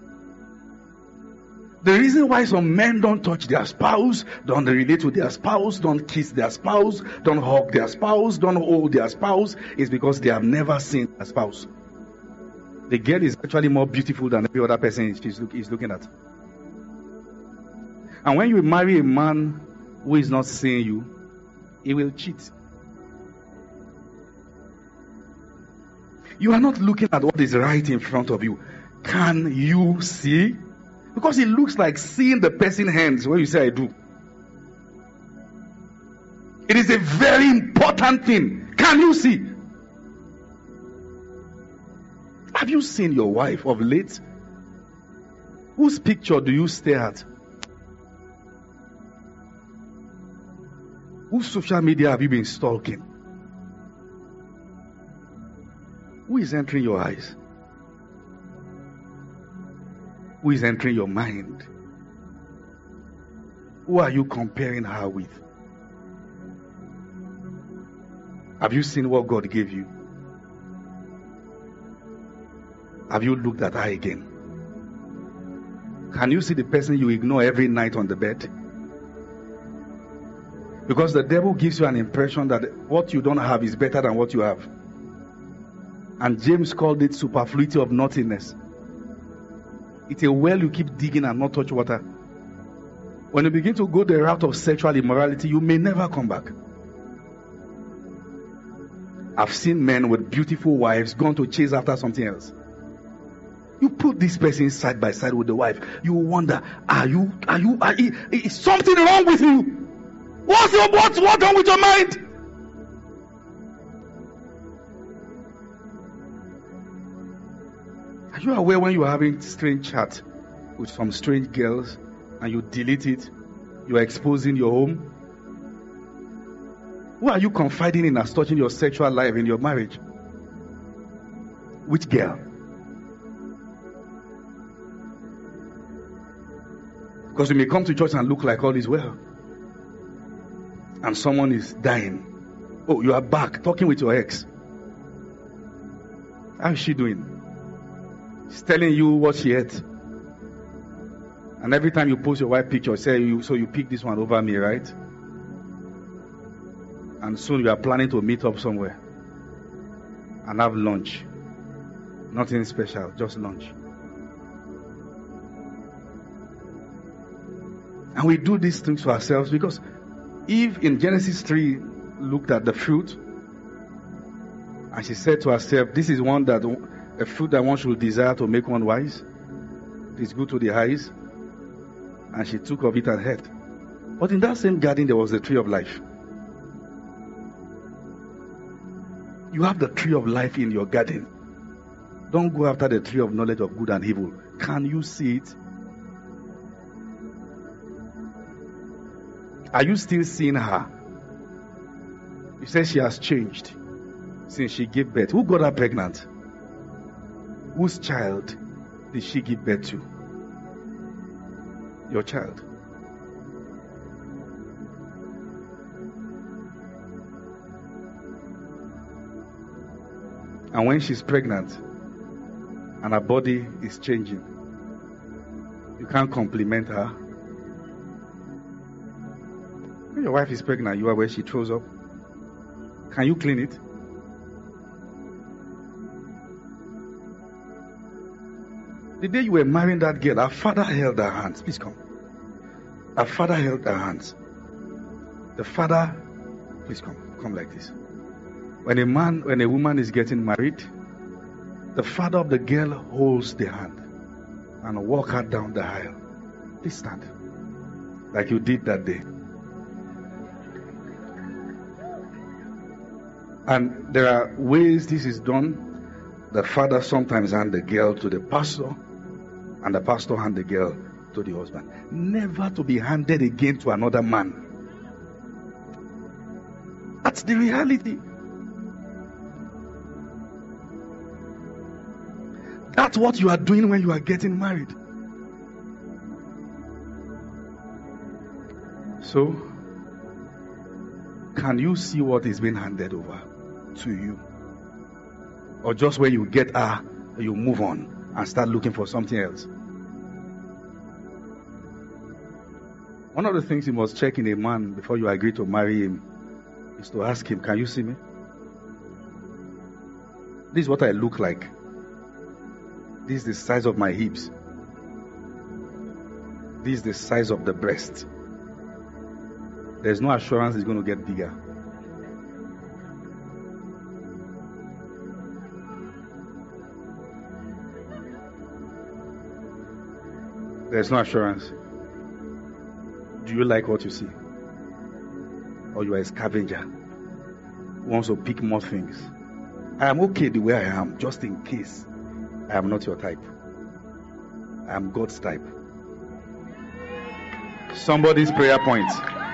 The reason why some men don't touch their spouse, don't relate to their spouse, don't kiss their spouse, don't hug their spouse, don't hold their spouse, is because they have never seen their spouse. The girl is actually more beautiful than every other person he's looking at. And when you marry a man who is not seeing you, he will cheat. You are not looking at what is right in front of you. Can you see? Because it looks like seeing the person's hands when you say I do. It is a very important thing. Can you see? Have you seen your wife of late? Whose picture do you stare at? Whose social media have you been stalking? Who is entering your eyes? Who is entering your mind? Who are you comparing her with? Have you seen what God gave you? Have you looked at her again? Can you see the person you ignore every night on the bed? Because the devil gives you an impression that what you don't have is better than what you have. And James called it superfluity of nothingness. It's a well you keep digging and not touch water. When you begin to go the route of sexual immorality, you may never come back. I've seen men with beautiful wives gone to chase after something else. You put this person side by side with the wife, you wonder, is something wrong with you? What's wrong with your mind? Are you aware when you are having strange chat with some strange girls and you delete it, you are exposing your home? Who are you confiding in as touching your sexual life in your marriage? Which girl? Because you may come to church and look like all is well, and someone is dying. Oh, you are back talking with your ex. How is she doing? She's telling you what she ate. And every time you post your wife picture, say you pick this one over me, right? And soon you are planning to meet up somewhere and have lunch. Nothing special, just lunch. And we do these things to ourselves because Eve in Genesis 3 looked at the fruit and she said to herself, this is a fruit that one should desire to make one wise. It is good to the eyes. And she took of it and ate. But in that same garden there was the tree of life. You have the tree of life in your garden. Don't go after the tree of knowledge of good and evil. Can you see it? Are you still seeing her? You say she has changed since she gave birth. Who got her pregnant? Whose child did she give birth to? Your child. And when she's pregnant and her body is changing, you can't compliment her. When your wife is pregnant, you are where she throws up. Can you clean it? The day you were marrying that girl, her father held her hands. Please come. Her father held her hands. The father, please come. Come like this. When a woman is getting married, the father of the girl holds the hand and walk her down the aisle. Please stand. Like you did that day. And there are ways this is done. The father sometimes hands the girl to the pastor, and the pastor hands the girl to the husband. Never to be handed again to another man. That's the reality. That's what you are doing when you are getting married. So, can you see what is being handed over to you? Or just when you get you move on and start looking for something else? One of the things you must check in a man before you agree to marry him is to ask him, can you see me? This is what I look like. This is the size of my hips. This is the size of the breast. There's no assurance it's going to get bigger. There's no assurance. Do you like what you see? Or you are a scavenger who wants to pick more things? I am okay the way I am, just in case I am not your type. I am God's type. Somebody's prayer point,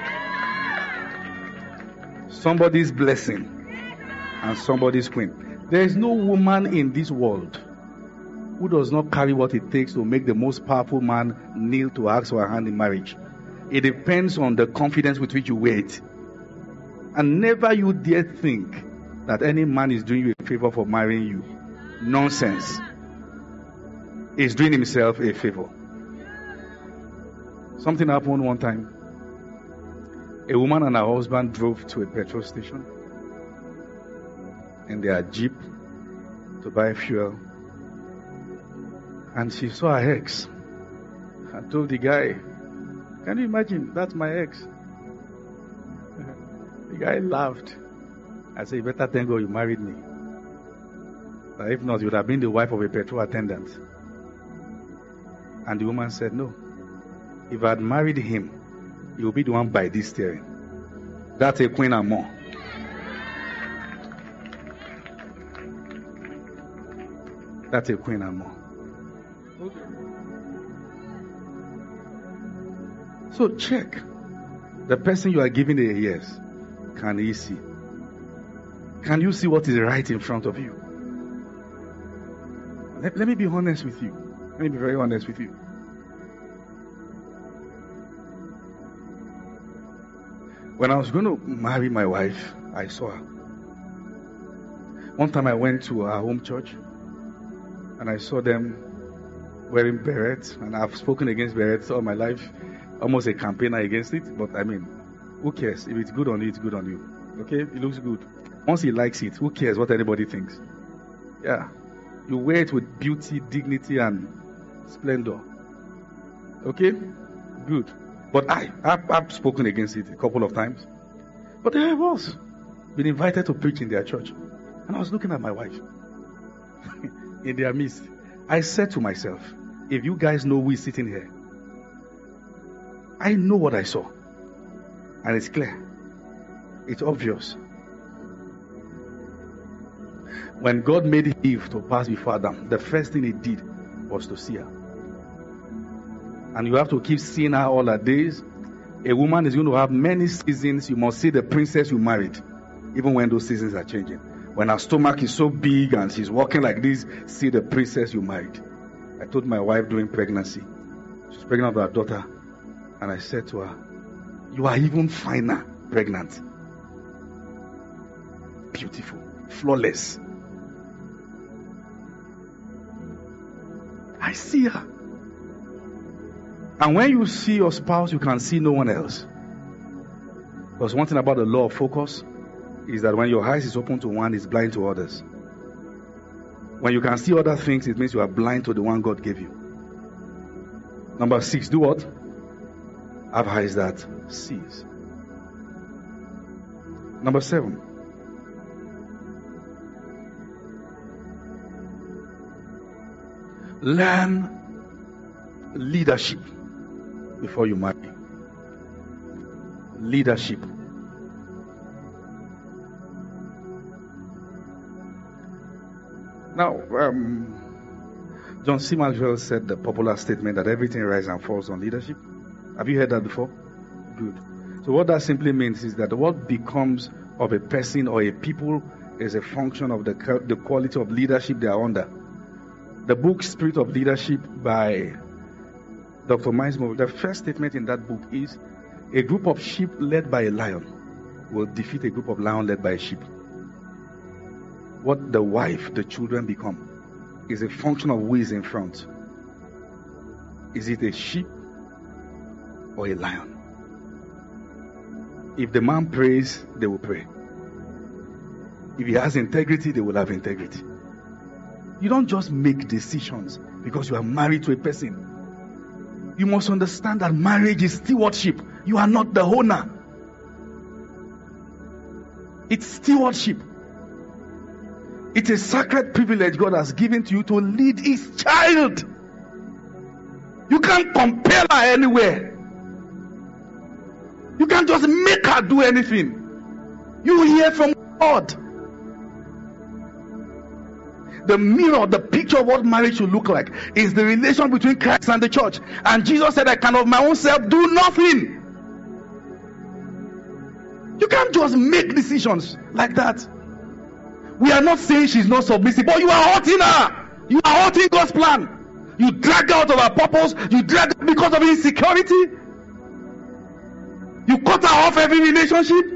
somebody's blessing, and somebody's queen. There is no woman in this world who does not carry what it takes to make the most powerful man kneel to ask for a hand in marriage. It depends on the confidence with which you wear it. And never you dare think that any man is doing you a favor for marrying you. Nonsense. He's doing himself a favor. Something happened one time. A woman and her husband drove to a petrol station in their Jeep to buy fuel. And she saw her ex and told the guy, can you imagine? That's my ex. The guy laughed. I said, you better thank God you married me. But if not, you would have been the wife of a petrol attendant. And the woman said, no. If I had married him, he would be the one by this steering. That's a queen and more. That's a queen and more. Okay. So check. The person you are giving a yes, can he see? Can you see what is right in front of you? Let me be honest with you. Let me be very honest with you. When I was going to marry my wife, I saw her. One time I went to our home church and I saw them wearing berets, and I've spoken against berets all my life, almost a campaigner against it, but I mean, who cares? If it's good on you, it's good on you. Okay? It looks good. Once he likes it, who cares what anybody thinks? Yeah. You wear it with beauty, dignity, and splendor. Okay? Good. But I've spoken against it a couple of times. But there I was, been invited to preach in their church. And I was looking at my wife in their midst. I said to myself, if you guys know who is sitting here, I know what I saw. And it's clear. It's obvious. When God made Eve to pass before Adam, the first thing he did was to see her. And you have to keep seeing her all her days. A woman is going to have many seasons. You must see the princess you married, even when those seasons are changing. When her stomach is so big and she's walking like this, see the princess you married. I told my wife during pregnancy, she's pregnant with her daughter, and I said to her, you are even finer pregnant. Beautiful, flawless. I see her. And when you see your spouse, you can see no one else. Because one thing about the law of focus is that when your eyes is open to one, it's blind to others. When you can see other things, it means you are blind to the one God gave you. Number 6, do what? Have eyes that sees. Number 7. Learn leadership before you marry. Leadership. Now, John C. Maxwell said the popular statement that everything rises and falls on leadership. Have you heard that before? Good. So what that simply means is that what becomes of a person or a people is a function of the quality of leadership they are under. The book Spirit of Leadership by Dr. Miles Monroe, the first statement in that book is a group of sheep led by a lion will defeat a group of lions led by a sheep. What the wife, the children become is a function of who is in front. Is it a sheep or a lion? If the man prays, they will pray. If he has integrity, they will have integrity. You don't just make decisions because you are married to a person. You must understand that marriage is stewardship. You are not the owner. It's stewardship. It's a sacred privilege God has given to you to lead His child. You can't compel her anywhere. You can't just make her do anything. You hear from God. The mirror, the picture of what marriage should look like is the relation between Christ and the church. And Jesus said, I can of my own self do nothing. You can't just make decisions like that. We are not saying she's not submissive, but you are hurting her. You are hurting God's plan. You drag her out of her purpose. You drag her because of insecurity. You cut her off every relationship.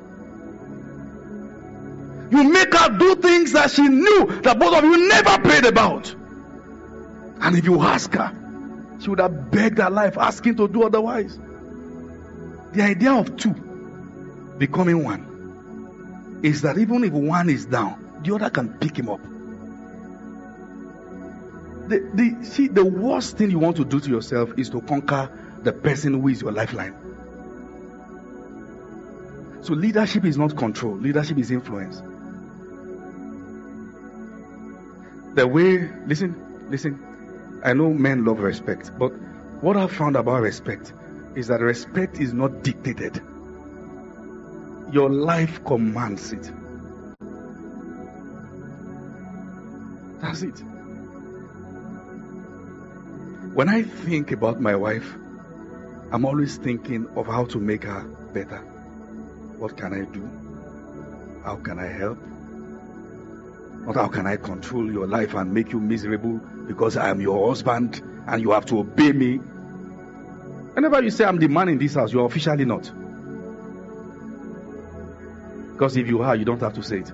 You make her do things that she knew that both of you never prayed about. And if you ask her, she would have begged her life, asking to do otherwise. The idea of two becoming one is that even if one is down, the other can pick him up. The worst thing you want to do to yourself is to conquer the person who is your lifeline. So leadership is not control. Leadership is influence. The way, listen, I know men love respect, but what I've found about respect is that respect is not dictated. Your life commands it. That's it. When I think about my wife, I'm always thinking of how to make her better. What can I do? How can I help? Not how can I control your life and make you miserable because I am your husband and you have to obey me. Whenever you say I'm the man in this house, you're officially not. Because if you are, you don't have to say it.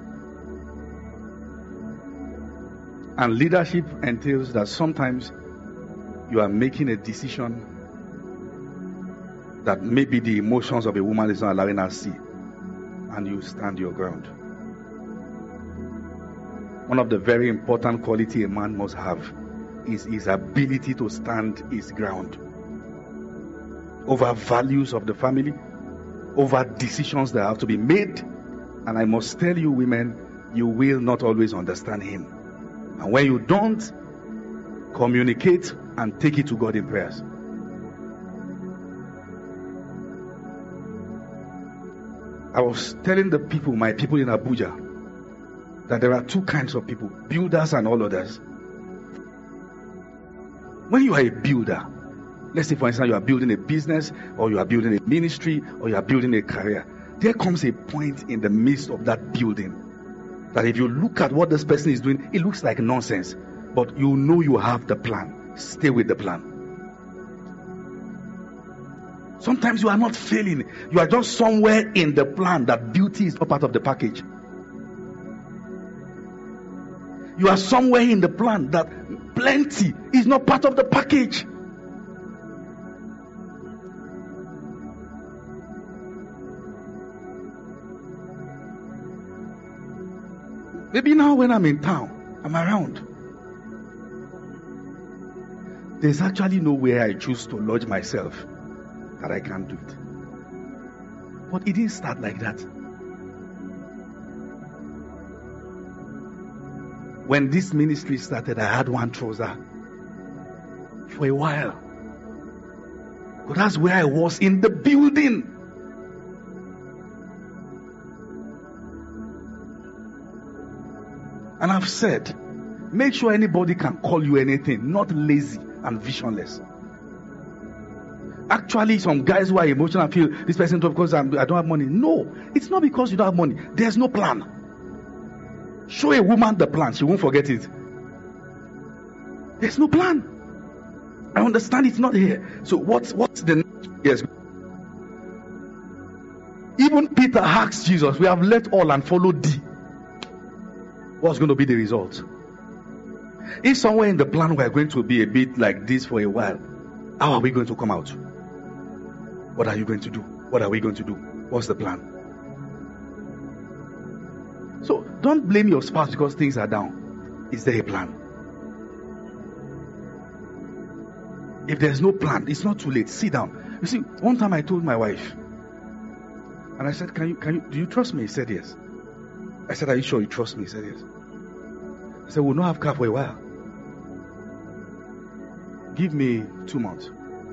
And leadership entails that sometimes you are making a decision that maybe the emotions of a woman is not allowing her to see, and you stand your ground. One of the very important qualities a man must have is his ability to stand his ground over values of the family, over decisions that have to be made. And I must tell you, women, you will not always understand him. And when you don't, communicate and take it to God in prayers. I was telling the people, my people in Abuja, that there are two kinds of people, builders and all others. When you are a builder, let's say for instance you are building a business, or you are building a ministry, or you are building a career, there comes a point in the midst of that building that if you look at what this person is doing, it looks like nonsense, but you know you have the plan. Stay with the plan. Sometimes you are not failing, you are just somewhere in the plan that beauty is not part of the package. You are somewhere in the plan that plenty is not part of the package. Maybe now when I'm in town, I'm around. There's actually nowhere I choose to lodge myself that I can't do it. But it didn't start like that. When this ministry started, I had one trouser for a while. But that's where I was in the building. And I've said, make sure anybody can call you anything, not lazy and visionless. Actually, some guys who are emotional and feel this person because I don't have money. No, it's not because you don't have money. There's no plan. Show a woman the plan, she won't forget it. There's no plan. I understand it's not here. So what's the next years? Even Peter asked Jesus, we have left all and followed thee. What's going to be the result? If somewhere in the plan we're going to be a bit like this for a while, how are we going to come out? What are you going to do? What are we going to do? What's the plan? So don't blame your spouse because things are down. Is there a plan? If there's no plan, it's not too late. Sit down. You see, one time I told my wife, and I said, do you trust me? He said yes. I said, are you sure you trust me? He said yes. I said, we'll not have car for a while. Give me 2 months.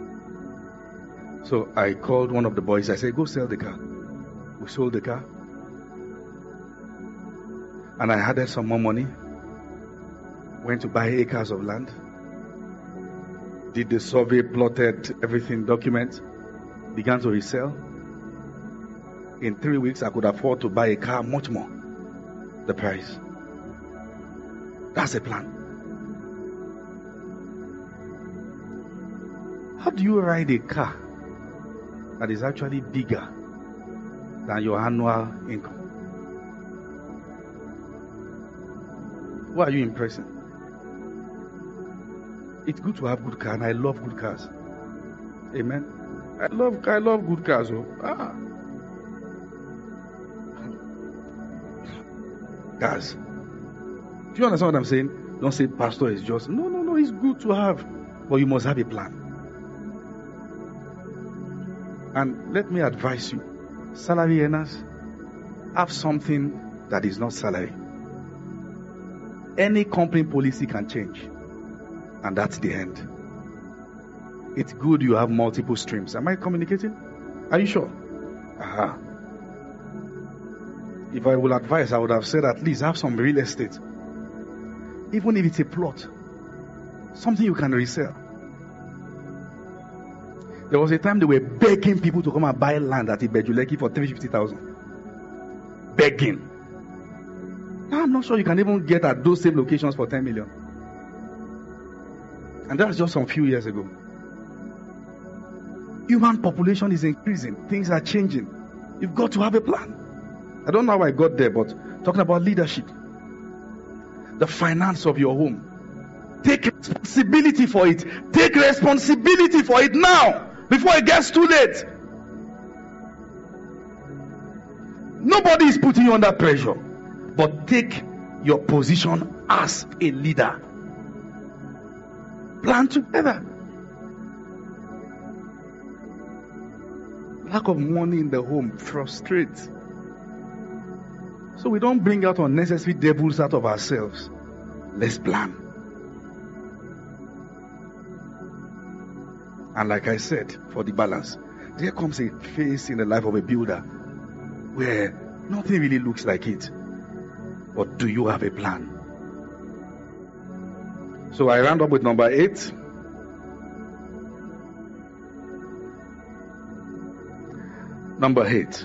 So I called one of the boys. I said, go sell the car. We sold the car. And I added some more money. Went to buy acres of land. Did the survey, plotted everything, document. Began to resell. In 3 weeks, I could afford to buy a car much more the price. That's a plan. How do you ride a car that is actually bigger than your annual income? Who are you impressing? It's good to have good car, and I love good cars. Amen. I love good cars. Cars. Do you understand what I'm saying? Don't say pastor is just. No, it's good to have. But you must have a plan. And let me advise you, salary earners, have something that is not salary. Any company policy can change. And that's the end. It's good you have multiple streams. Am I communicating? Are you sure? Aha. If I will advise, I would have said at least have some real estate. Even if it's a plot. Something you can resell. There was a time they were begging people to come and buy land at Ibejuleki for 350,000. Begging. Now I'm not sure you can even get at those same locations for 10 million. And that's just some few years ago. Human population is increasing. Things are changing. You've got to have a plan. I don't know how I got there, but talking about leadership. The finance of your home. Take responsibility for it. Take responsibility for it now, before it gets too late. Nobody is putting you under pressure, but take your position as a leader. Plan together. Lack of money in the home frustrates. So we don't bring out unnecessary devils out of ourselves. Let's plan. And like I said, for the balance, there comes a phase in the life of a builder where nothing really looks like it. But do you have a plan? So I round up with number 8. Number 8.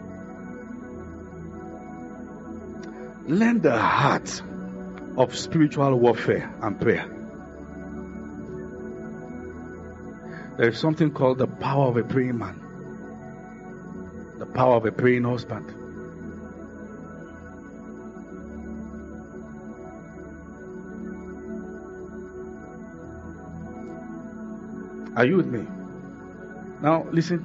Learn the heart of spiritual warfare and prayer. There is something called the power of a praying man. The power of a praying husband. Are you with me? Now listen.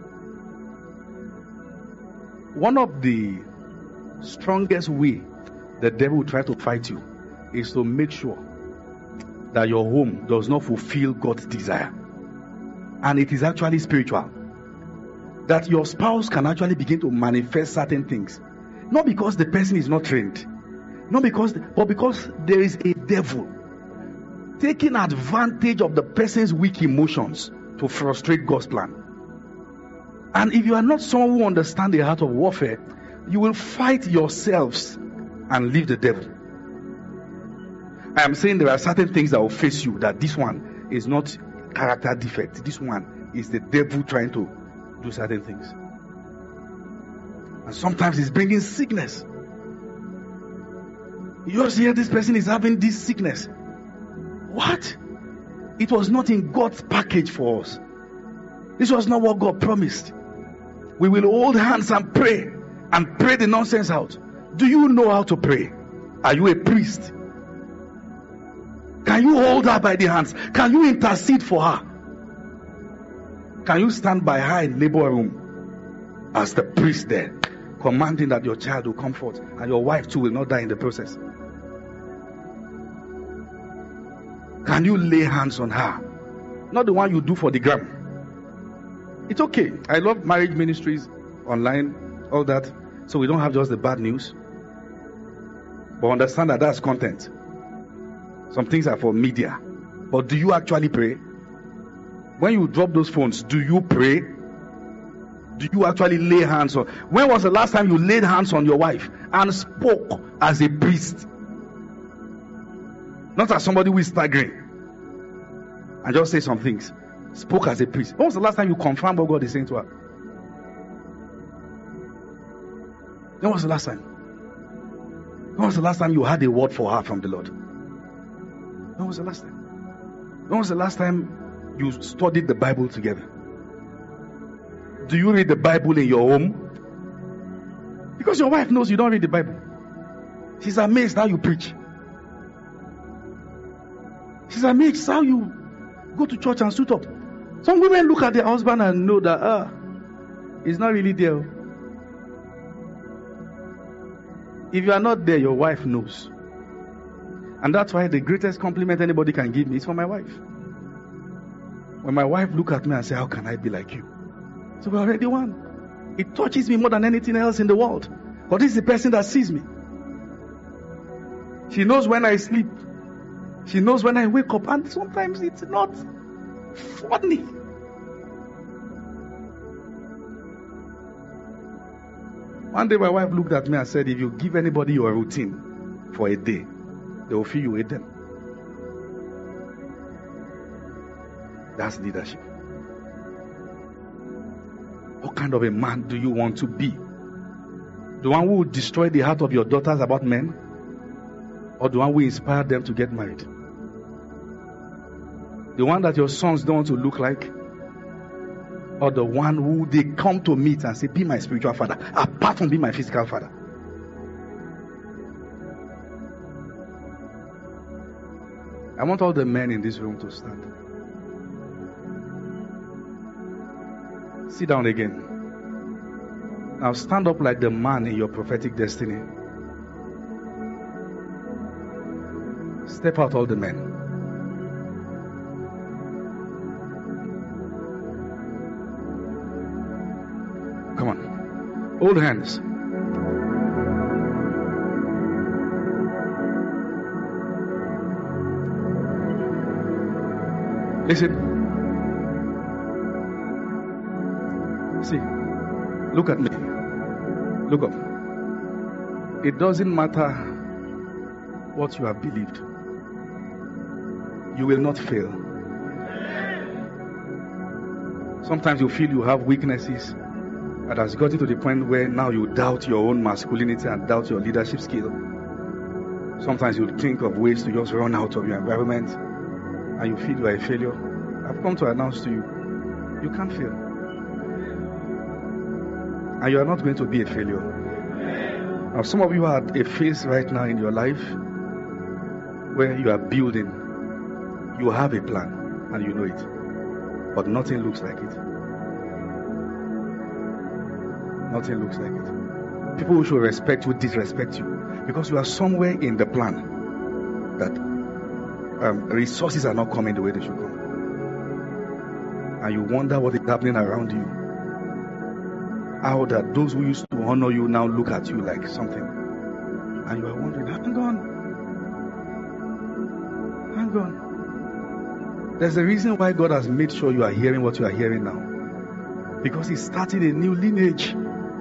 One of the strongest way the devil will try to fight you is to make sure that your home does not fulfill God's desire. And it is actually spiritual. That your spouse can actually begin to manifest certain things. Not because the person is not trained. But because there is a devil taking advantage of the person's weak emotions to frustrate God's plan. And if you are not someone who understands the art of warfare, you will fight yourselves and leave the devil. I am saying there are certain things that will face you, that this one is not character defect. This one is the devil trying to do certain things. And sometimes it's bringing sickness. You just hear this person is having this sickness. What? It was not in God's package for us. This was not what God promised. We will hold hands and pray the nonsense out. Do you know how to pray? Are you a priest? Can you hold her by the hands? Can you intercede for her? Can you stand by her in labor room as the priest there, commanding that your child will come forth and your wife too will not die in the process? Can you lay hands on her? Not the one you do for the gram. It's okay. I love marriage ministries, online, all that. So we don't have just the bad news. But understand that that's content. Some things are for media. But do you actually pray? When you drop those phones, do you pray? Do you actually lay hands on? When was the last time you laid hands on your wife and spoke as a priest? Not as somebody who is staggering and just say some things. Spoke as a priest. When was the last time you confirmed what God is saying to her? When was the last time? When was the last time you had a word for her from the Lord? When was the last time? When was the last time you studied the Bible together? Do you read the Bible in your home? Because your wife knows you don't read the Bible. She's amazed how you preach. She's amazed how you go to church and suit up. Some women look at their husband and know that he's not really there. If you are not there, your wife knows. And that's why the greatest compliment anybody can give me is for my wife. When my wife look at me and say, how can I be like you? So we're already one. It touches me more than anything else in the world. But this is the person that sees me. She knows when I sleep. She knows when I wake up. And sometimes it's not funny. One day my wife looked at me and said, if you give anybody your routine for a day, they will feel you hate them. That's leadership. What kind of a man do you want to be? The one who will destroy the heart of your daughters about men? Or the one who inspired them to get married? The one that your sons don't want to look like? Or the one who they come to meet and say, be my spiritual father, apart from being my physical father? I want all the men in this room to stand. Sit down again. Now stand up like the man in your prophetic destiny. Step out, all the men. Come on. Hold hands. Listen. See. Look at me. Look up. It doesn't matter what you have believed. You will not fail. Sometimes you feel you have weaknesses that has gotten to the point where now you doubt your own masculinity and doubt your leadership skill. Sometimes you think of ways to just run out of your environment and you feel you are a failure. I've come to announce to you, you can't fail. And you are not going to be a failure. Now some of you are at a phase right now in your life where you are building. You have a plan and you know it. But nothing looks like it. Nothing looks like it. People who should respect you disrespect you because you are somewhere in the plan that resources are not coming the way they should come. And you wonder what is happening around you. How that those who used to honor you now look at you like something. And you are wondering, hang on. There's a reason why God has made sure you are hearing what you are hearing now. Because He's starting a new lineage.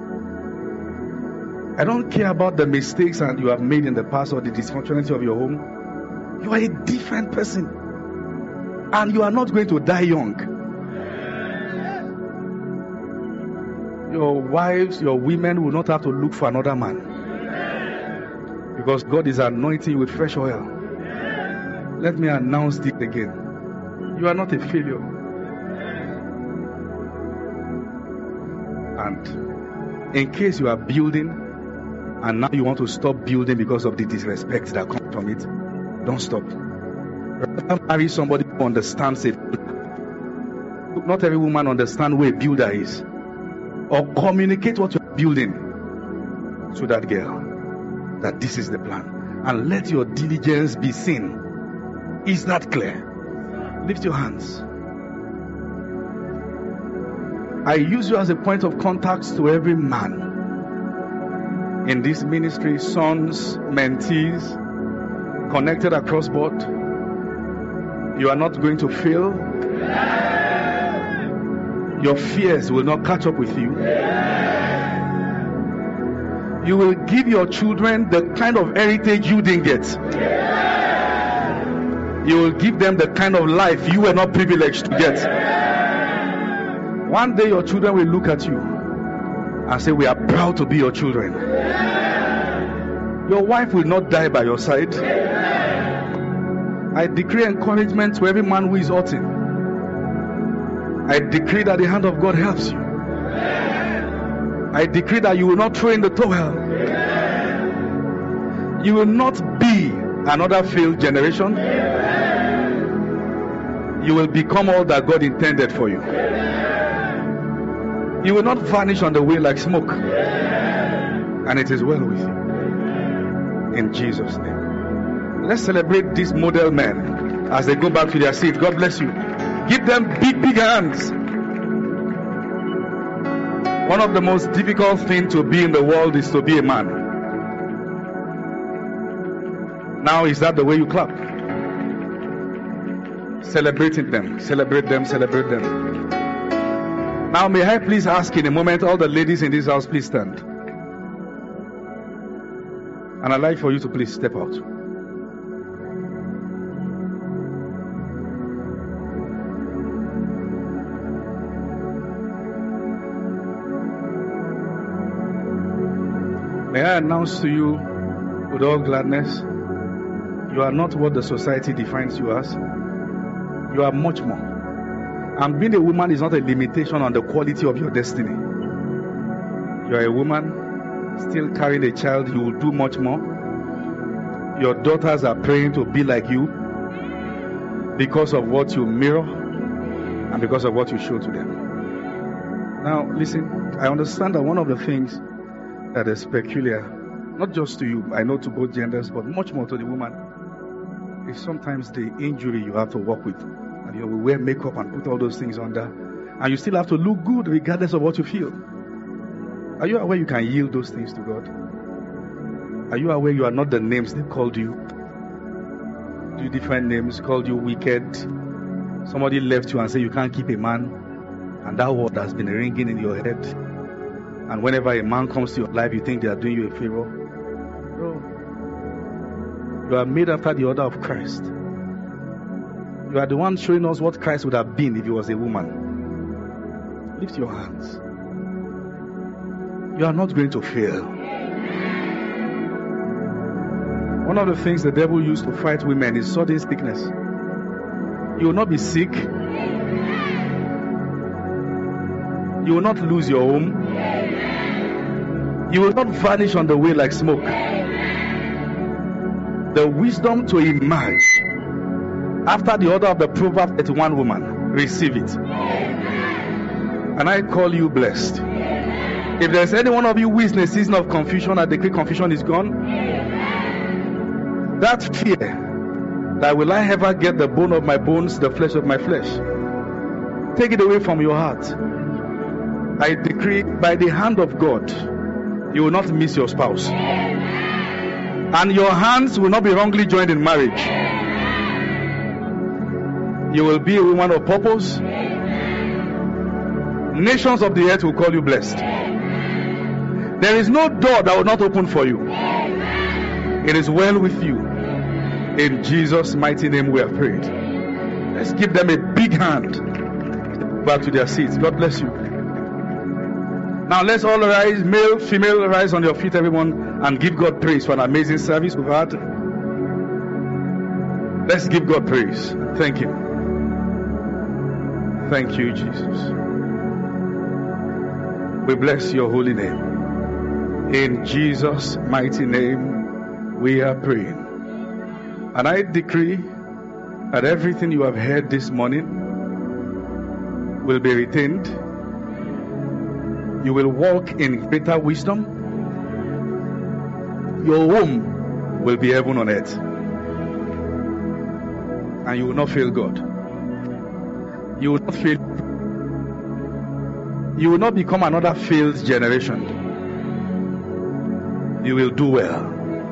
I don't care about the mistakes that you have made in the past or the dysfunctionality of your home. You are a different person. And you are not going to die young. Your wives, your women will not have to look for another man. Because God is anointing you with fresh oil. Let me announce this again. You are not a failure. And in case you are building and now you want to stop building because of the disrespect that comes from it, don't stop. Rather marry somebody who understands it. Not every woman understands where a builder is. Or communicate what you're building to that girl, that this is the plan, and let your diligence be seen. Is that clear? Lift your hands. I use you as a point of contact to every man in this ministry, sons, mentees, connected across board. You are not going to fail. Your fears will not catch up with you. You will give your children the kind of heritage you didn't get. You will give them the kind of life you were not privileged to get. One day your children will look at you and say, we are proud to be your children. Your wife will not die by your side. I decree encouragement to every man who is hurting. I decree that the hand of God helps you. I decree that you will not throw in the towel. You will not be another failed generation. You will become all that God intended for you. You will not vanish on the way like smoke. And it is well with you. In Jesus' name. Let's celebrate these model men as they go back to their seat. God bless you. Give them big, big hands. One of the most difficult things to be in the world is to be a man. Now, is that the way you clap? Celebrating them, celebrate them, celebrate them. Now, may I please ask in a moment, all the ladies in this house, please stand. And I'd like for you to please step out. May I announce to you with all gladness, you are not what the society defines you as. You are much more. And being a woman is not a limitation on the quality of your destiny. You are a woman still carrying a child, you will do much more. Your daughters are praying to be like you because of what you mirror and because of what you show to them. Now, listen, I understand that one of the things that is peculiar, not just to you, I know to both genders, but much more to the woman, is sometimes the injury you have to work with. And we wear makeup and put all those things under, and you still have to look good regardless of what you feel. Are you aware you can yield those things to God? Are you aware you are not the names they called you? 2 different names called you wicked. Somebody left you and said you can't keep a man, and that word has been ringing in your head. And whenever a man comes to your life, you think they are doing you a favor. No. You are made after the order of Christ. You are the one showing us what Christ would have been if he was a woman. Lift your hands. You are not going to fail. One of the things the devil used to fight women is sudden sickness. You will not be sick. You will not lose your home. You will not vanish on the way like smoke. The wisdom to emerge after the order of the Proverbs 31 woman, receive it. And I call you blessed. If there's any one of you who is in a season of confusion, I decree confusion is gone. That fear that will I ever get the bone of my bones, the flesh of my flesh, take it away from your heart. I decree by the hand of God, you will not miss your spouse. And your hands will not be wrongly joined in marriage. You will be a woman of purpose. Nations of the earth will call you blessed. There is no door that will not open for you. It is well with you. In Jesus' mighty name we have prayed. Let's give them a big hand. Back to their seats. God bless you. Now let's all rise, male, female, rise on your feet, everyone, and give God praise for an amazing service we've had. Let's give God praise. Thank you. Thank you, Jesus. We bless your holy name. In Jesus' mighty name, we are praying. And I decree that everything you have heard this morning will be retained. You will walk in greater wisdom. Your home will be heaven on earth. And you will not fail God. You will not fail. You will not become another failed generation. You will do well.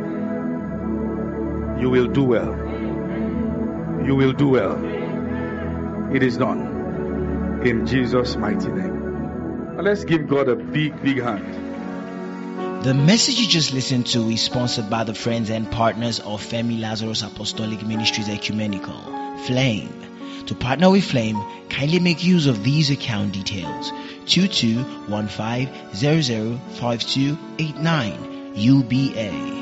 You will do well. You will do well. It is done. In Jesus' mighty name. Now let's give God a big hand. The message you just listened to is sponsored by the friends and partners of Femi Lazarus Apostolic Ministries Ecumenical, Flame. To partner with Flame, kindly make use of these account details: 2215005289 UBA.